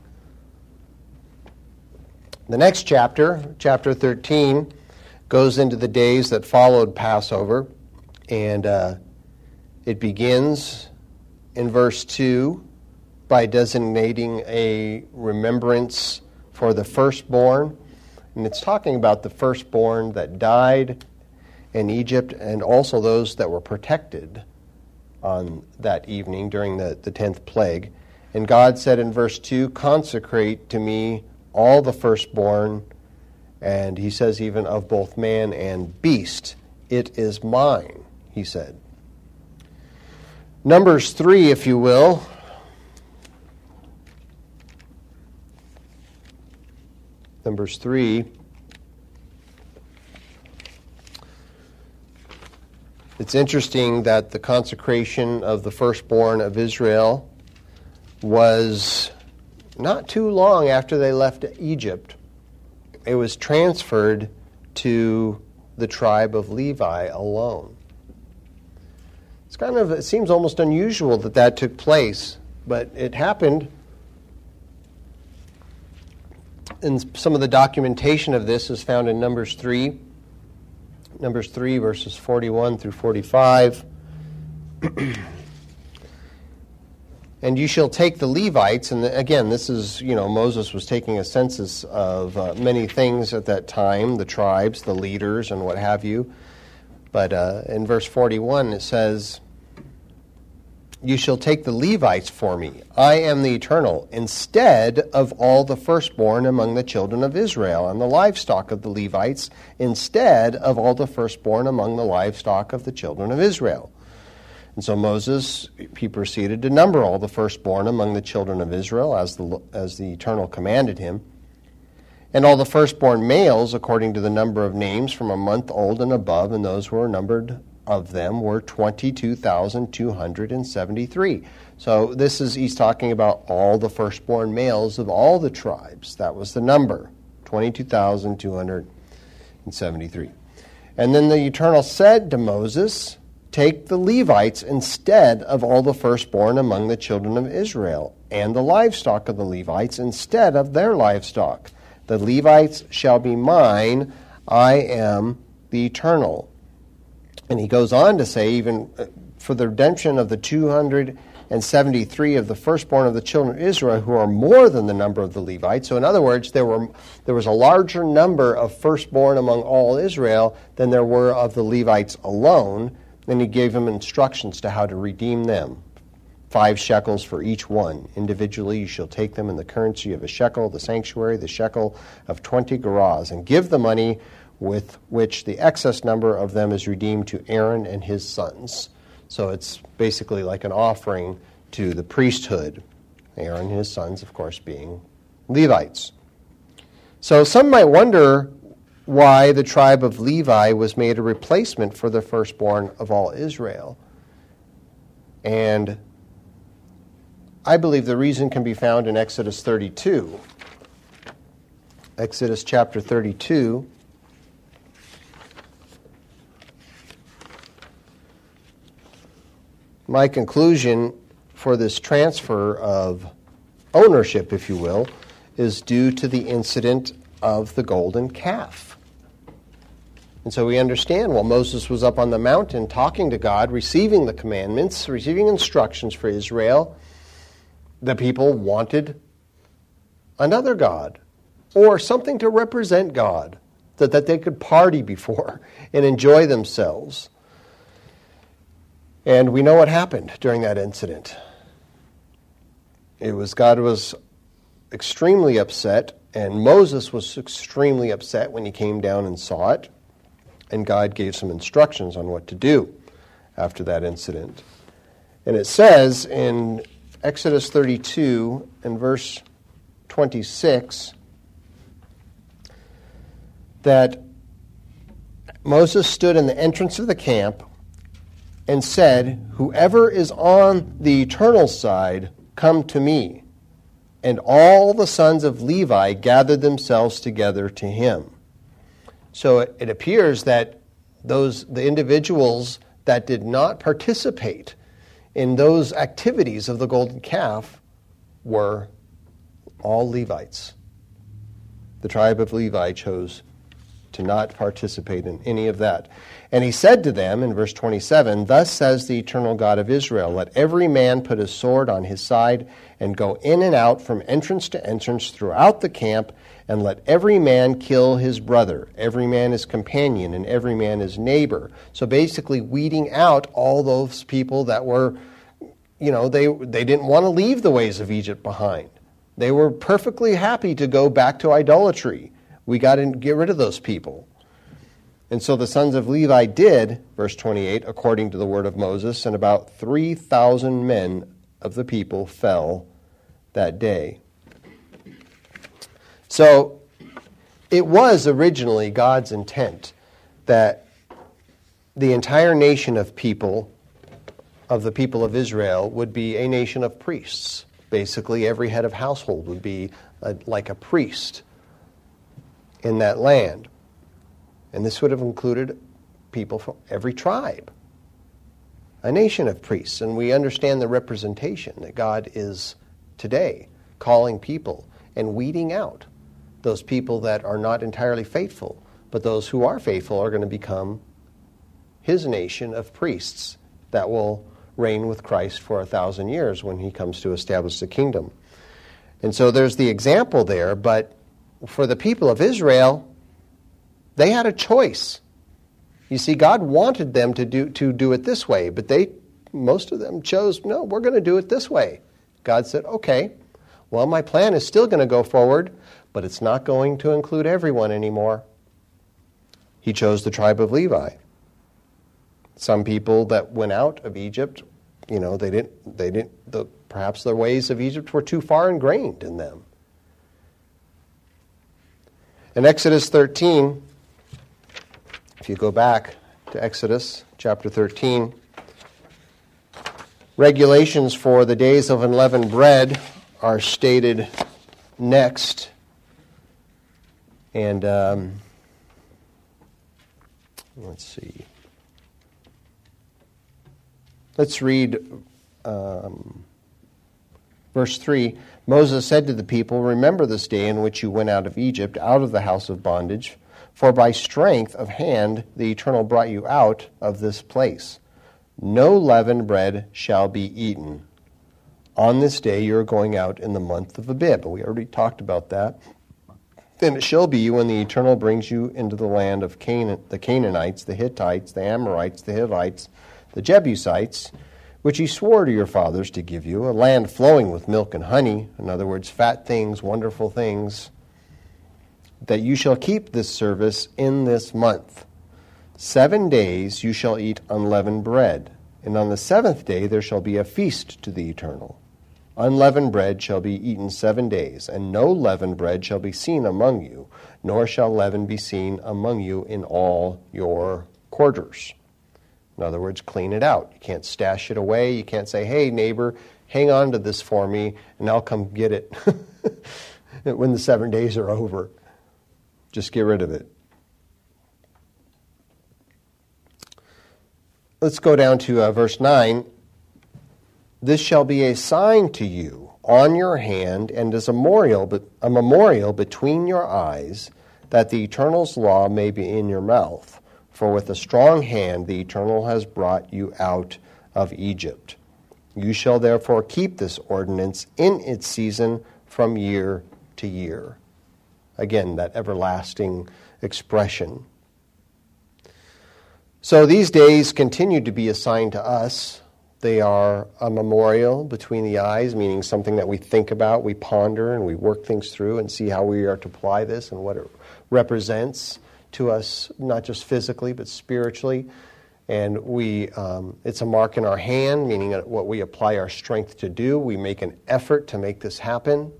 The next chapter, chapter 13, goes into the days that followed Passover, and it begins in verse 2 by designating a remembrance for the firstborn, and it's talking about the firstborn that died in Egypt and also those that were protected on that evening during the 10th plague. And God said in verse 2, "Consecrate to me all the firstborn," and he says even of both man and beast, "It is mine," he said. Numbers 3, if you will. Numbers 3. It's interesting that the consecration of the firstborn of Israel was not too long after they left Egypt. It was transferred to the tribe of Levi alone. It seems almost unusual that took place, but it happened And some of the documentation of this is found in Numbers 3. Numbers 3, verses 41 through 45. And you shall take the Levites, and again, this is, Moses was taking a census of many things at that time, the tribes, the leaders, and what have you. But in verse 41 it says, you shall take the Levites for me. I am the Eternal, instead of all the firstborn among the children of Israel, and the livestock of the Levites, instead of all the firstborn among the livestock of the children of Israel. And so Moses, he proceeded to number all the firstborn among the children of Israel, as the Eternal commanded him, and all the firstborn males according to the number of names from a month old and above, and those who were numbered of them were 22,273. So he's talking about all the firstborn males of all the tribes. That was the number, 22,273. And then the Eternal said to Moses, take the Levites instead of all the firstborn among the children of Israel, and the livestock of the Levites instead of their livestock. The Levites shall be mine, I am the Eternal. And he goes on to say, even for the redemption of the 273 of the firstborn of the children of Israel, who are more than the number of the Levites. So in other words, there was a larger number of firstborn among all Israel than there were of the Levites alone. Then he gave them instructions to how to redeem them. 5 shekels for each one. Individually you shall take them in the currency of a shekel, the sanctuary, the shekel of 20 gerahs, and give the money with which the excess number of them is redeemed to Aaron and his sons. So it's basically like an offering to the priesthood. Aaron and his sons, of course, being Levites. So some might wonder why the tribe of Levi was made a replacement for the firstborn of all Israel. And I believe the reason can be found in Exodus 32. Exodus chapter 32. My conclusion for this transfer of ownership, if you will, is due to the incident of the golden calf. And so we understand while Moses was up on the mountain talking to God, receiving the commandments, receiving instructions for Israel, the people wanted another God or something to represent God that they could party before and enjoy themselves. And we know what happened during that incident. God was extremely upset, and Moses was extremely upset when he came down and saw it. And God gave some instructions on what to do after that incident. And it says in Exodus 32 and verse 26 that Moses stood in the entrance of the camp and said, whoever is on the Eternal side, come to me. And all the sons of Levi gathered themselves together to him. So it appears that the individuals that did not participate in those activities of the golden calf were all Levites. The tribe of Levi chose to not participate in any of that. And he said to them in verse 27, thus says the eternal God of Israel, let every man put his sword on his side and go in and out from entrance to entrance throughout the camp, and let every man kill his brother, every man his companion, and every man his neighbor. So basically weeding out all those people that were, they didn't want to leave the ways of Egypt behind. They were perfectly happy to go back to idolatry. We got to get rid of those people. And so the sons of Levi did, verse 28, according to the word of Moses, and about 3,000 men of the people fell that day. So it was originally God's intent that the entire nation of people, of the people of Israel, would be a nation of priests. Basically, every head of household would be like a priest in that land. And this would have included people from every tribe, a nation of priests. And we understand the representation that God is today calling people and weeding out those people that are not entirely faithful. But those who are faithful are going to become his nation of priests that will reign with Christ for 1,000 years when he comes to establish the kingdom. And so there's the example there, but for the people of Israel, they had a choice. You see, God wanted them to do it this way, but most of them chose, no, we're going to do it this way. God said, okay, well, my plan is still going to go forward, but it's not going to include everyone anymore. He chose the tribe of Levi. Some people that went out of Egypt, perhaps the ways of Egypt were too far ingrained in them. In Exodus 13, if you go back to Exodus chapter 13, regulations for the days of unleavened bread are stated next. And let's see. Let's read verse 3. Moses said to the people, "Remember this day in which you went out of Egypt, out of the house of bondage, for by strength of hand the Eternal brought you out of this place. No leavened bread shall be eaten. On this day you are going out in the month of Abib." We already talked about that. "Then it shall be when the Eternal brings you into the land of Canaan, the Canaanites, the Hittites, the Amorites, the Hivites, the Jebusites, which he swore to your fathers to give you, a land flowing with milk and honey," in other words, fat things, wonderful things, "that you shall keep this service in this month. 7 days you shall eat unleavened bread, and on the 7th day there shall be a feast to the Eternal. Unleavened bread shall be eaten 7 days, and no leavened bread shall be seen among you, nor shall leaven be seen among you in all your quarters." In other words, clean it out. You can't stash it away. You can't say, "Hey, neighbor, hang on to this for me, and I'll come get it when the 7 days are over." Just get rid of it. Let's go down to verse 9. "This shall be a sign to you on your hand and as a memorial between your eyes, that the Eternal's law may be in your mouth. For with a strong hand the Eternal has brought you out of Egypt. You shall therefore keep this ordinance in its season from year to year." Again, that everlasting expression. So these days continue to be a sign to us. They are a memorial between the eyes, meaning something that we think about, we ponder, and we work things through and see how we are to apply this and what it represents to us, not just physically, but spiritually. And it's a mark in our hand, meaning what we apply our strength to do. We make an effort to make this happen.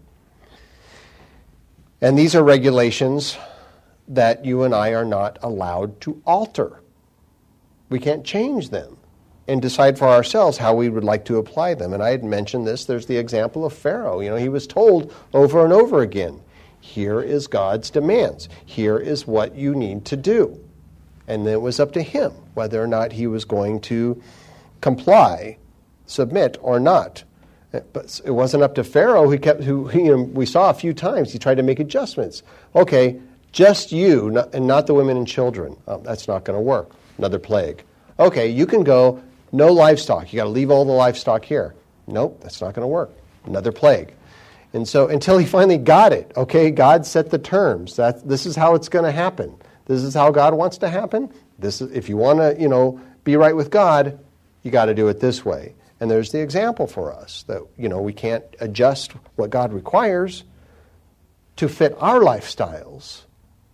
And these are regulations that you and I are not allowed to alter. We can't change them and decide for ourselves how we would like to apply them. And I had mentioned this. There's the example of Pharaoh. He was told over and over again, here is God's demands. Here is what you need to do. And then it was up to him whether or not he was going to comply, submit, or not. But it wasn't up to Pharaoh. We saw a few times he tried to make adjustments. Okay, just you and not the women and children. That's not going to work. Another plague. Okay, you can go. No livestock. You got to leave all the livestock here. Nope, that's not going to work. Another plague. And so until he finally got it, okay, God set the terms. This is how it's going to happen. This is how God wants to happen. This is, if you want to, be right with God, you got to do it this way. And there's the example for us that, we can't adjust what God requires to fit our lifestyles.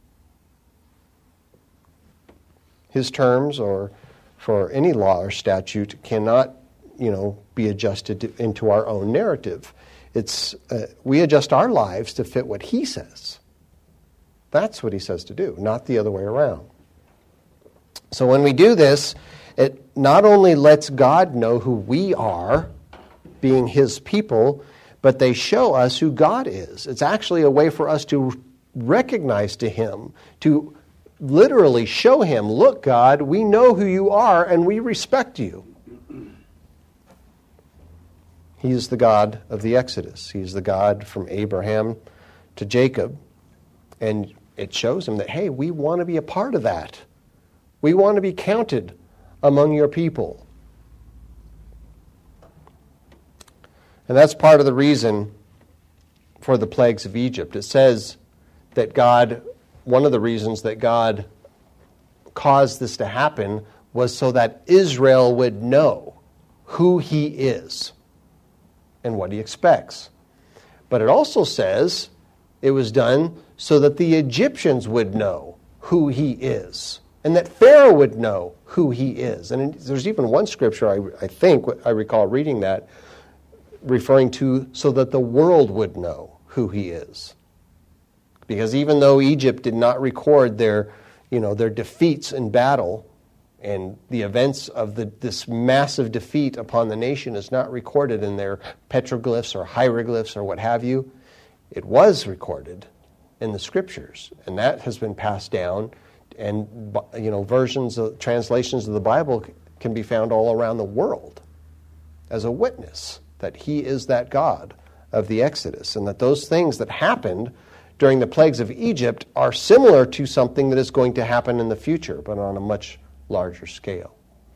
His terms, or for any law or statute, cannot, be adjusted into our own narrative. We adjust our lives to fit what he says. That's what he says to do, not the other way around. So when we do this, it not only lets God know who we are, being his people, but they show us who God is. It's actually a way for us to recognize to him, to literally show him, look, God, we know who you are and we respect you. He is the God of the Exodus. He is the God from Abraham to Jacob. And it shows them that, hey, we want to be a part of that. We want to be counted among your people. And that's part of the reason for the plagues of Egypt. It says that God, one of the reasons that God caused this to happen was so that Israel would know who he is and what he expects. But it also says it was done so that the Egyptians would know who he is, and that Pharaoh would know who he is. And there's even one scripture, I think, I recall reading that, referring to so that the world would know who he is. Because even though Egypt did not record their defeats in battle, and the events of this massive defeat upon the nation is not recorded in their petroglyphs or hieroglyphs or what have you, it was recorded in the scriptures, and that has been passed down. And translations of the Bible can be found all around the world as a witness that he is that God of the Exodus, and that those things that happened during the plagues of Egypt are similar to something that is going to happen in the future, but on a much larger scale.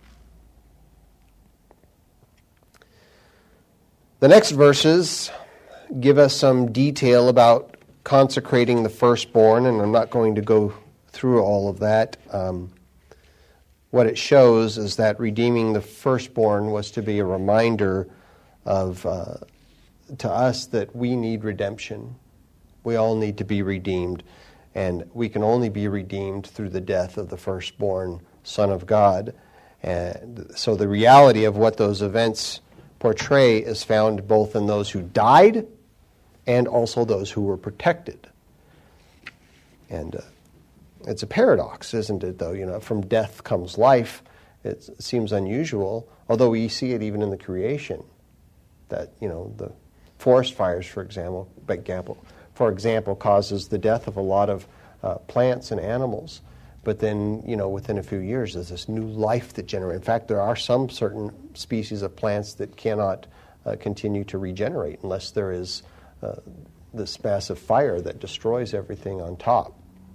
The next verses give us some detail about consecrating the firstborn, and I'm not going to go through all of that. What it shows is that redeeming the firstborn was to be a reminder of to us that we need redemption. We all need to be redeemed, and we can only be redeemed through the death of the firstborn Son of God. And so the reality of what those events portray is found both in those who died and also those who were protected. And it's a paradox, isn't it, though? From death comes life. It seems unusual, although we see it even in the creation, that, the forest fires, for example, causes the death of a lot of plants and animals. But then, within a few years, there's this new life that generates. In fact, there are some certain species of plants that cannot continue to regenerate unless there is this massive fire that destroys everything on top.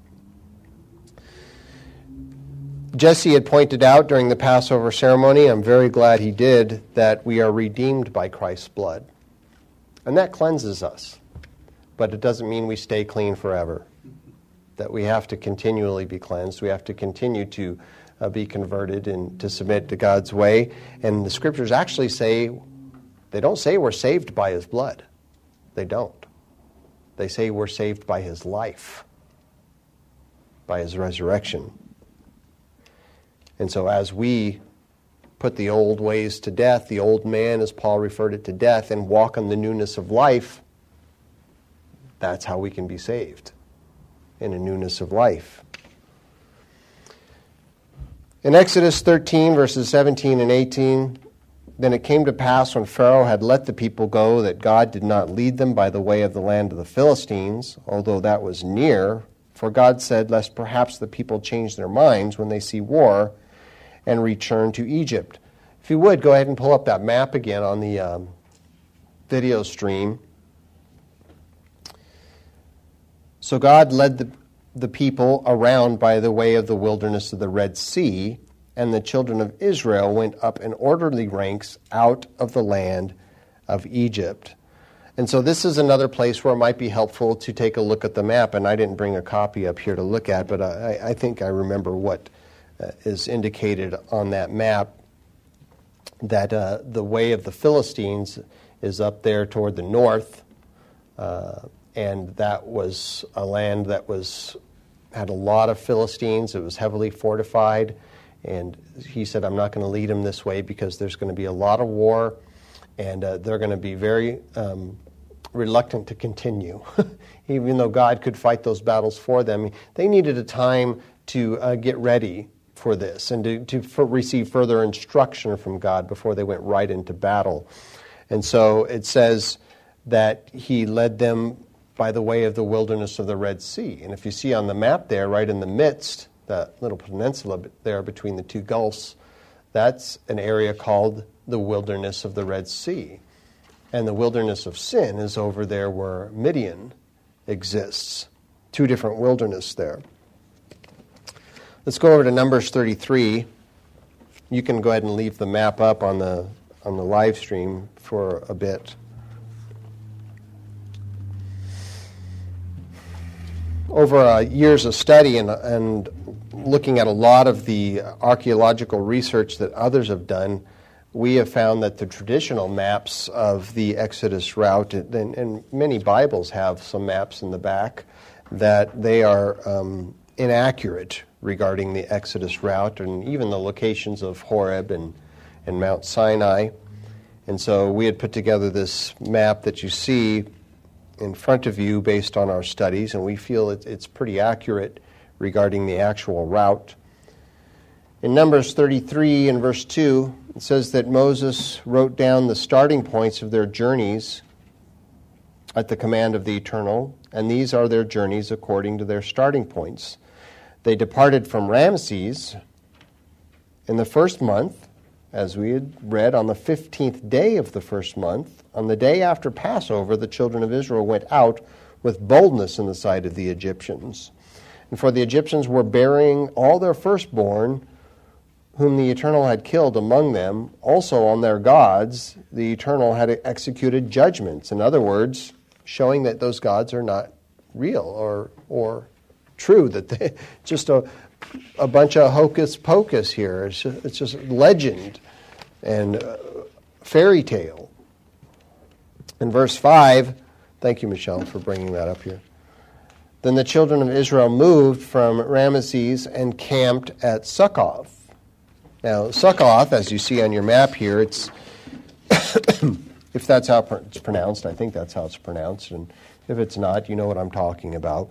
Jesse had pointed out during the Passover ceremony, I'm very glad he did, that we are redeemed by Christ's blood. And that cleanses us. But it doesn't mean we stay clean forever. That we have to continually be cleansed. We have to continue to be converted and to submit to God's way. And the scriptures actually say, they don't say we're saved by his blood. They don't. They say we're saved by his life, by his resurrection. And so as we put the old ways to death, the old man, as Paul referred it, to death, and walk in the newness of life, that's how we can be saved, in a newness of life. In Exodus 13, verses 17 and 18, then it came to pass when Pharaoh had let the people go that God did not lead them by the way of the land of the Philistines, although that was near, for God said, lest perhaps the people change their minds when they see war and return to Egypt. If you would, go ahead and pull up that map again on the video stream. So God led the people around by the way of the wilderness of the Red Sea, and the children of Israel went up in orderly ranks out of the land of Egypt. And so this is another place where it might be helpful to take a look at the map, and I didn't bring a copy up here to look at, but I think I remember what is indicated on that map, that the way of the Philistines is up there toward the north, and that was a land that had a lot of Philistines. It was heavily fortified, and he said, I'm not going to lead them this way because there's going to be a lot of war, and they're going to be very reluctant to continue. Even though God could fight those battles for them, they needed a time to get ready for this and to receive further instruction from God before they went right into battle. And so it says that he led them by the way of the wilderness of the Red Sea. And if you see on the map there, right in the midst, that little peninsula there between the two gulfs, that's an area called the wilderness of the Red Sea. And the wilderness of sin is over there where Midian exists, two different wilderness there. Let's go over to Numbers 33. You can go ahead and leave the map up on the live stream for a bit. Over years of study and looking at a lot of the archaeological research that others have done, we have found that the traditional maps of the Exodus route, and many Bibles have some maps in the back, that they are inaccurate regarding the Exodus route and even the locations of Horeb and Mount Sinai. And so we had put together this map that you see in front of you based on our studies, and we feel it's pretty accurate regarding the actual route. In Numbers 33 and verse 2, it says that Moses wrote down the starting points of their journeys at the command of the Eternal, and these are their journeys according to their starting points. They departed from Ramses in the first month, as we had read, on the 15th day of the first month. On the day after Passover, the children of Israel went out with boldness in the sight of the Egyptians. And for the Egyptians were burying all their firstborn, whom the Eternal had killed among them. Also on their gods, the Eternal had executed judgments. In other words, showing that those gods are not real or true, that they just a bunch of hocus pocus here. It's just legend and fairy tale. In verse 5, thank you, Michelle, for bringing that up here. Then the children of Israel moved from Ramesses and camped at Succoth. Now, Succoth, as you see on your map here, it's if that's how it's pronounced, I think that's how it's pronounced, and if it's not, you know what I'm talking about.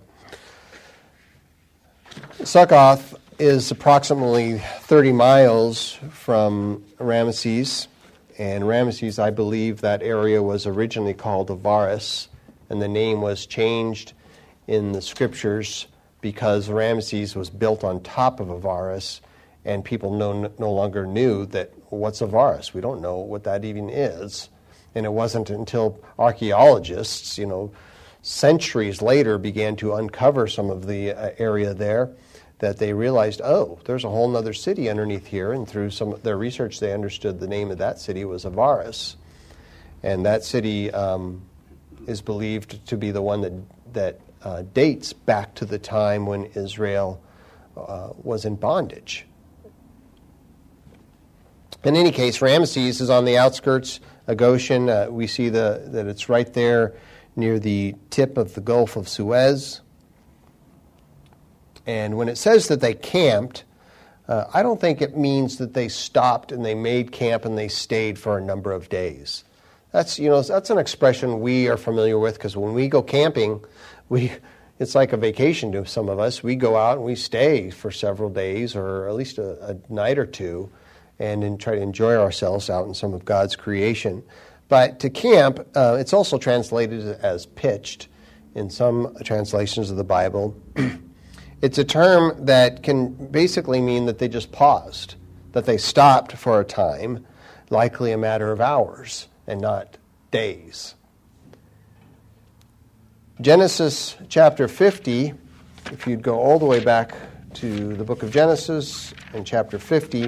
Succoth is approximately 30 miles from Ramesses, and Ramesses, I believe that area was originally called Avaris, and the name was changed in the scriptures because Ramesses was built on top of Avaris, and people no longer knew that, what's Avaris? We don't know what that even is. And it wasn't until archaeologists, centuries later began to uncover some of the area there that they realized, oh, there's a whole other city underneath here. And through some of their research, they understood the name of that city was Avaris. And that city is believed to be the one that dates back to the time when Israel was in bondage. In any case, Ramesses is on the outskirts of Goshen. We see that it's right there near the tip of the Gulf of Suez. And when it says that they camped, I don't think it means that they stopped and they made camp and they stayed for a number of days. That's an expression we are familiar with, because when we go camping, it's like a vacation to some of us. We go out and we stay for several days or at least a night or two and try to enjoy ourselves out in some of God's creation. But to camp, it's also translated as pitched in some translations of the Bible. It's a term that can basically mean that they just paused, that they stopped for a time, likely a matter of hours and not days. Genesis chapter 50, if you'd go all the way back to the book of Genesis in chapter 50,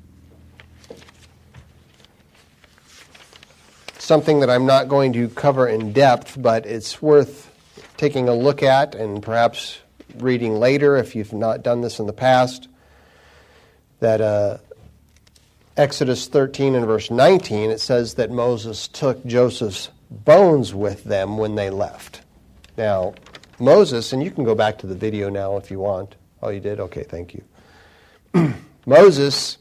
something that I'm not going to cover in depth, but it's worth taking a look at and perhaps reading later if you've not done this in the past, that Exodus 13 and verse 19, it says that Moses took Joseph's bones with them when they left. Now, Moses, and you can go back to the video now if you want. Oh, you did? Okay, thank you. Moses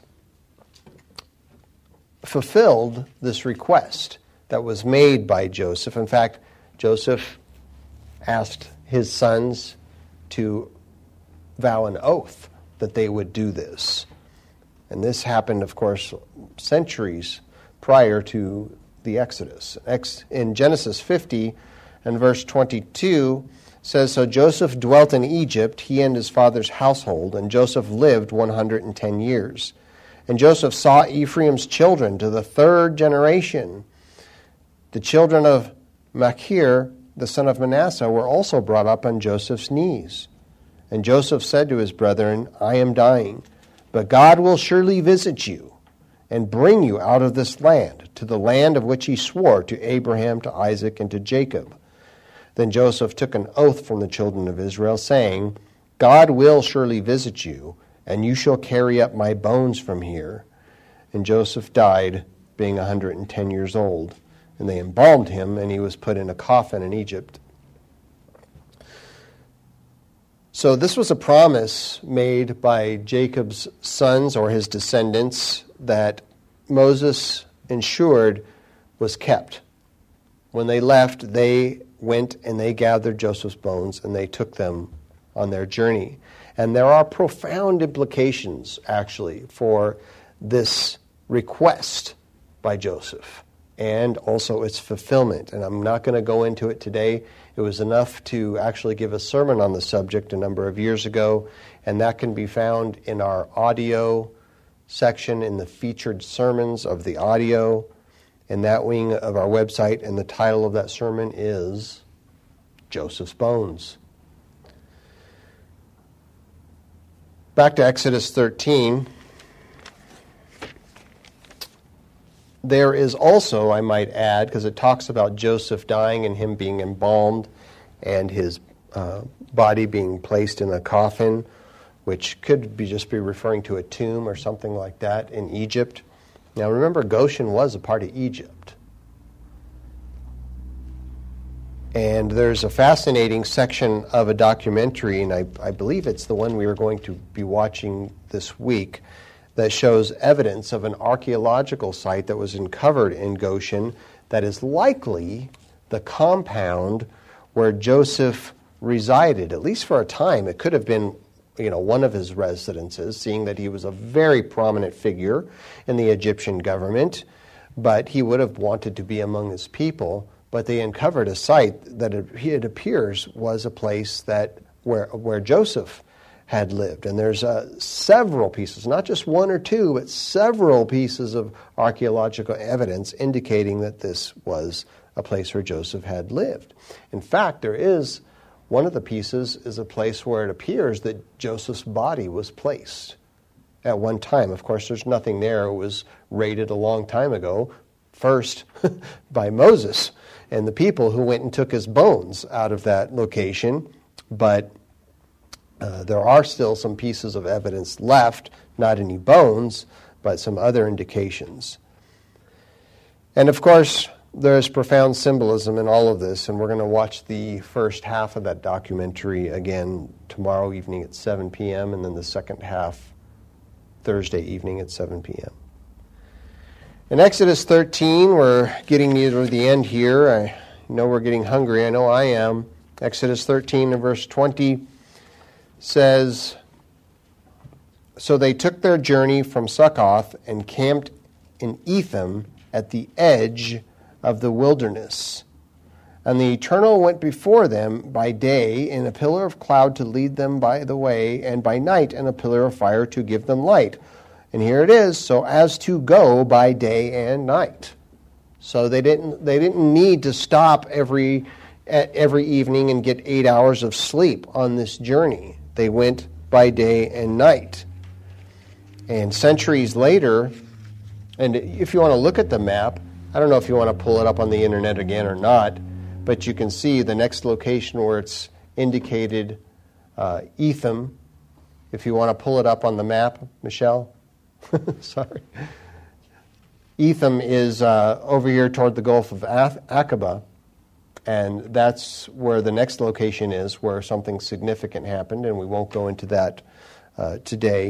fulfilled this request that was made by Joseph. In fact, Joseph asked his sons to vow an oath that they would do this. And this happened, of course, centuries prior to the Exodus. In Genesis 50 and verse 22 says, So Joseph dwelt in Egypt, he and his father's household, and Joseph lived 110 years. And Joseph saw Ephraim's children to the third generation. The children of Machir the son of Manasseh, were also brought up on Joseph's knees. And Joseph said to his brethren, I am dying, but God will surely visit you and bring you out of this land, to the land of which he swore to Abraham, to Isaac, and to Jacob. Then Joseph took an oath from the children of Israel, saying, God will surely visit you, and you shall carry up my bones from here. And Joseph died, being 110 years old. And they embalmed him, and he was put in a coffin in Egypt. So this was a promise made by Jacob's sons, or his descendants, that Moses ensured was kept. When they left, they went and they gathered Joseph's bones, and they took them on their journey. And there are profound implications, actually, for this request by Joseph, and also its fulfillment. And I'm not going to go into it today. It was enough to actually give a sermon on the subject a number of years ago, and that can be found in our audio section in the featured sermons of the audio in that wing of our website, and the title of that sermon is Joseph's Bones. Back to Exodus 13. There is also, I might add, because it talks about Joseph dying and him being embalmed and his body being placed in a coffin, which could just be referring to a tomb or something like that in Egypt. Now remember, Goshen was a part of Egypt. And there's a fascinating section of a documentary, and I believe it's the one we were going to be watching this week, that shows evidence of an archaeological site that was uncovered in Goshen that is likely the compound where Joseph resided, at least for a time. It could have been, one of his residences, seeing that he was a very prominent figure in the Egyptian government, but he would have wanted to be among his people. But they uncovered a site that it appears was a place that where Joseph had lived. And there's several pieces, not just one or two, but several pieces of archaeological evidence indicating that this was a place where Joseph had lived. In fact, there is one of the pieces is a place where it appears that Joseph's body was placed at one time. Of course, there's nothing there. It was raided a long time ago, first by Moses and the people who went and took his bones out of that location. But there are still some pieces of evidence left, not any bones, but some other indications. And of course, there is profound symbolism in all of this, and we're going to watch the first half of that documentary again tomorrow evening at 7 p.m., and then the second half Thursday evening at 7 p.m. In Exodus 13, we're getting near the end here. I know we're getting hungry. I know I am. Exodus 13 and verse 20 says, So they took their journey from Succoth and camped in Etham at the edge of the wilderness. And the Eternal went before them by day in a pillar of cloud to lead them by the way, and by night in a pillar of fire to give them light. And here it is, so as to go by day and night. So they didn't need to stop every evening and get 8 hours of sleep on this journey. They went by day and night. And centuries later, and if you want to look at the map, I don't know if you want to pull it up on the internet again or not, but you can see the next location where it's indicated Etham. If you want to pull it up on the map, Michelle. Sorry. Etham is over here toward the Gulf of Aqaba, and that's where the next location is, where something significant happened, and we won't go into that today.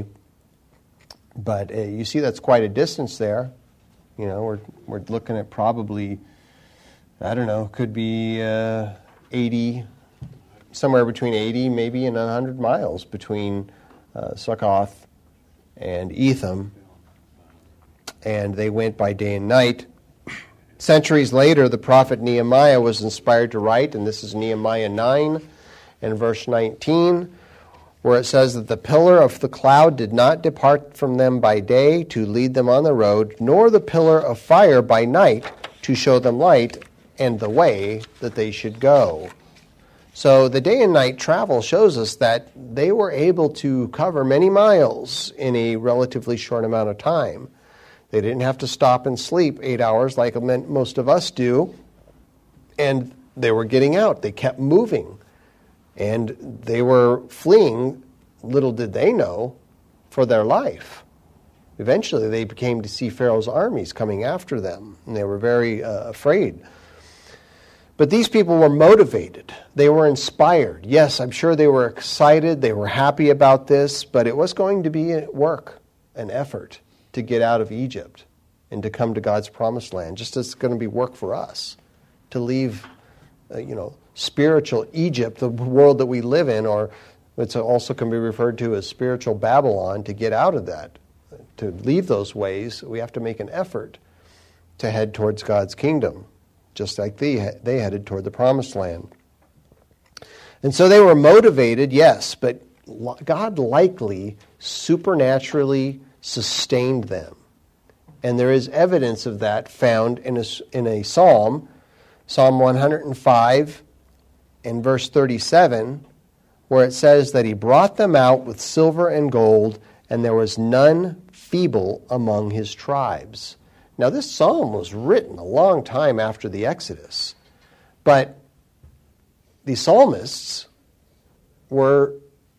But you see that's quite a distance there. You know, we're looking at probably, I don't know, could be 80, somewhere between 80 maybe and 100 miles between Succoth and Etham. And they went by day and night. Centuries later, the prophet Nehemiah was inspired to write, and this is Nehemiah 9 and verse 19, where it says that the pillar of the cloud did not depart from them by day to lead them on the road, nor the pillar of fire by night to show them light, and the way that they should go. So the day and night travel shows us that they were able to cover many miles in a relatively short amount of time. They didn't have to stop and sleep 8 hours like most of us do. And they were getting out. They kept moving. And they were fleeing, little did they know, for their life. Eventually they came to see Pharaoh's armies coming after them, and they were very afraid. But these people were motivated. They were inspired. Yes, I'm sure they were excited. They were happy about this, but it was going to be work, an effort to get out of Egypt and to come to God's promised land, just as it's going to be work for us to leave, spiritual Egypt, the world that we live in, or it also can be referred to as spiritual Babylon, to get out of that. To leave those ways, we have to make an effort to head towards God's kingdom, just like they headed toward the promised land. And so they were motivated, yes, but God likely supernaturally sustained them. And there is evidence of that found in a psalm, Psalm 105 and verse 37, where it says that he brought them out with silver and gold, and there was none feeble among his tribes. Now, this psalm was written a long time after the Exodus, but the psalmists could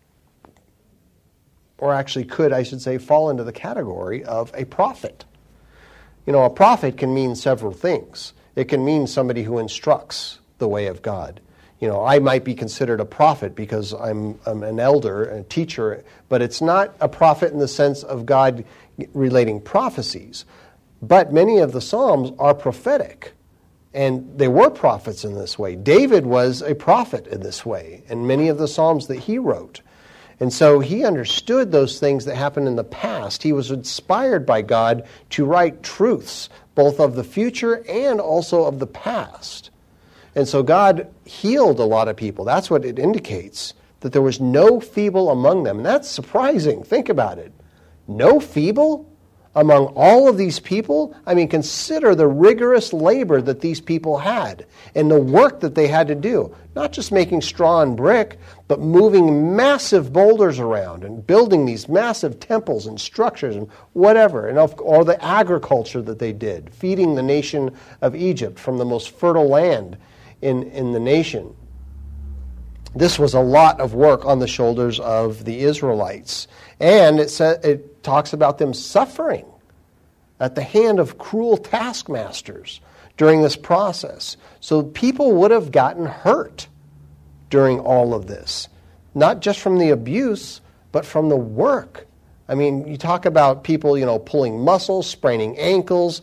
fall into the category of a prophet. A prophet can mean several things. It can mean somebody who instructs the way of God. I might be considered a prophet because I'm an elder, a teacher, but it's not a prophet in the sense of God relating prophecies. But many of the Psalms are prophetic, and they were prophets in this way. David was a prophet in this way, in many of the Psalms that he wrote. And so he understood those things that happened in the past. He was inspired by God to write truths, both of the future and also of the past. And so God healed a lot of people. That's what it indicates, that there was no feeble among them. And that's surprising. Think about it. No feeble among all of these people? I mean, consider the rigorous labor that these people had and the work that they had to do. Not just making straw and brick, but moving massive boulders around and building these massive temples and structures and whatever. Or the agriculture that they did, feeding the nation of Egypt from the most fertile land in the nation. This was a lot of work on the shoulders of the Israelites. And it talks about them suffering at the hand of cruel taskmasters during this process. So people would have gotten hurt during all of this. Not just from the abuse, but from the work. I mean, you talk about people, pulling muscles, spraining ankles,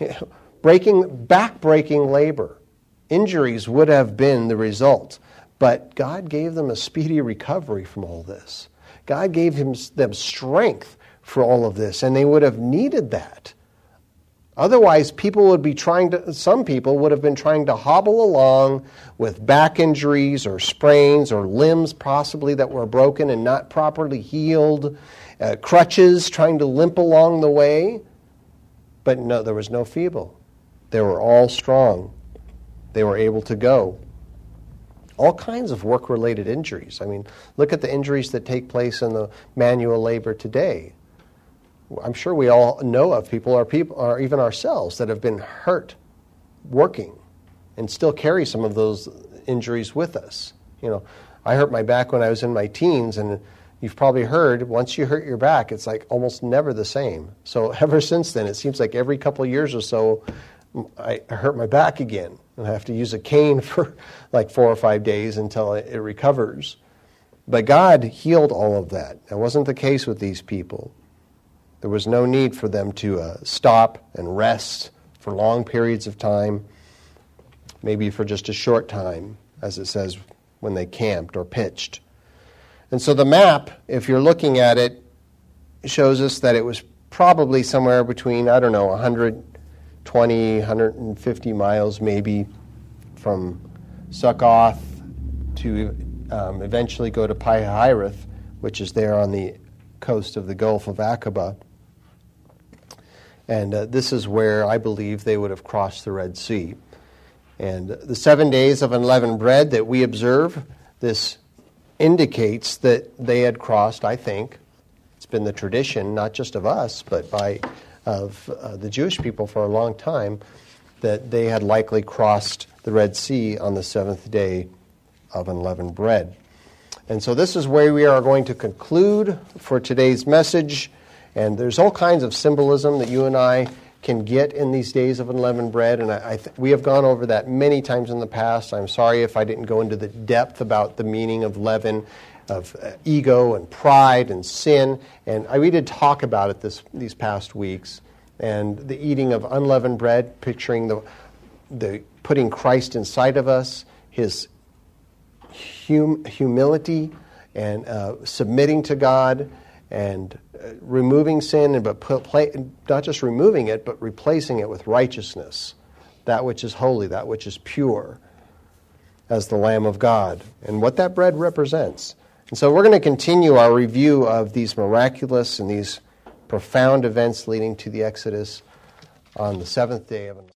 back-breaking labor. Injuries would have been the result. But God gave them a speedy recovery from all this. God gave them strength for all of this, and they would have needed that. Otherwise, some people would have been trying to hobble along with back injuries or sprains or limbs possibly that were broken and not properly healed, crutches, trying to limp along the way. But no, there was no feeble. They were all strong. They were able to go. All kinds of work-related injuries. I mean, look at the injuries that take place in the manual labor today. I'm sure we all know of people, or even ourselves, that have been hurt working and still carry some of those injuries with us. I hurt my back when I was in my teens, and you've probably heard, once you hurt your back, it's like almost never the same. So ever since then, it seems like every couple of years or so, I hurt my back again. And I have to use a cane for like 4 or 5 days until it recovers. But God healed all of that. That wasn't the case with these people. There was no need for them to stop and rest for long periods of time, maybe for just a short time, as it says when they camped or pitched. And so the map, if you're looking at it, shows us that it was probably somewhere between, 120, 150 miles maybe from Succoth to eventually go to Pi-Hahiroth, which is there on the coast of the Gulf of Aqaba. And this is where I believe they would have crossed the Red Sea. And the 7 days of unleavened bread that we observe, this indicates that they had crossed, I think. It's been the tradition, not just of us, but of the Jewish people for a long time, that they had likely crossed the Red Sea on the seventh day of unleavened bread. And so this is where we are going to conclude for today's message. And there's all kinds of symbolism that you and I can get in these days of unleavened bread. And we have gone over that many times in the past. I'm sorry if I didn't go into the depth about the meaning of leaven, of ego and pride and sin. And we did talk about it these past weeks. And the eating of unleavened bread, picturing the putting Christ inside of us, his humility and submitting to God and removing sin, but not just removing it, but replacing it with righteousness, that which is holy, that which is pure, as the Lamb of God, and what that bread represents. And so we're going to continue our review of these miraculous and these profound events leading to the Exodus on the seventh day of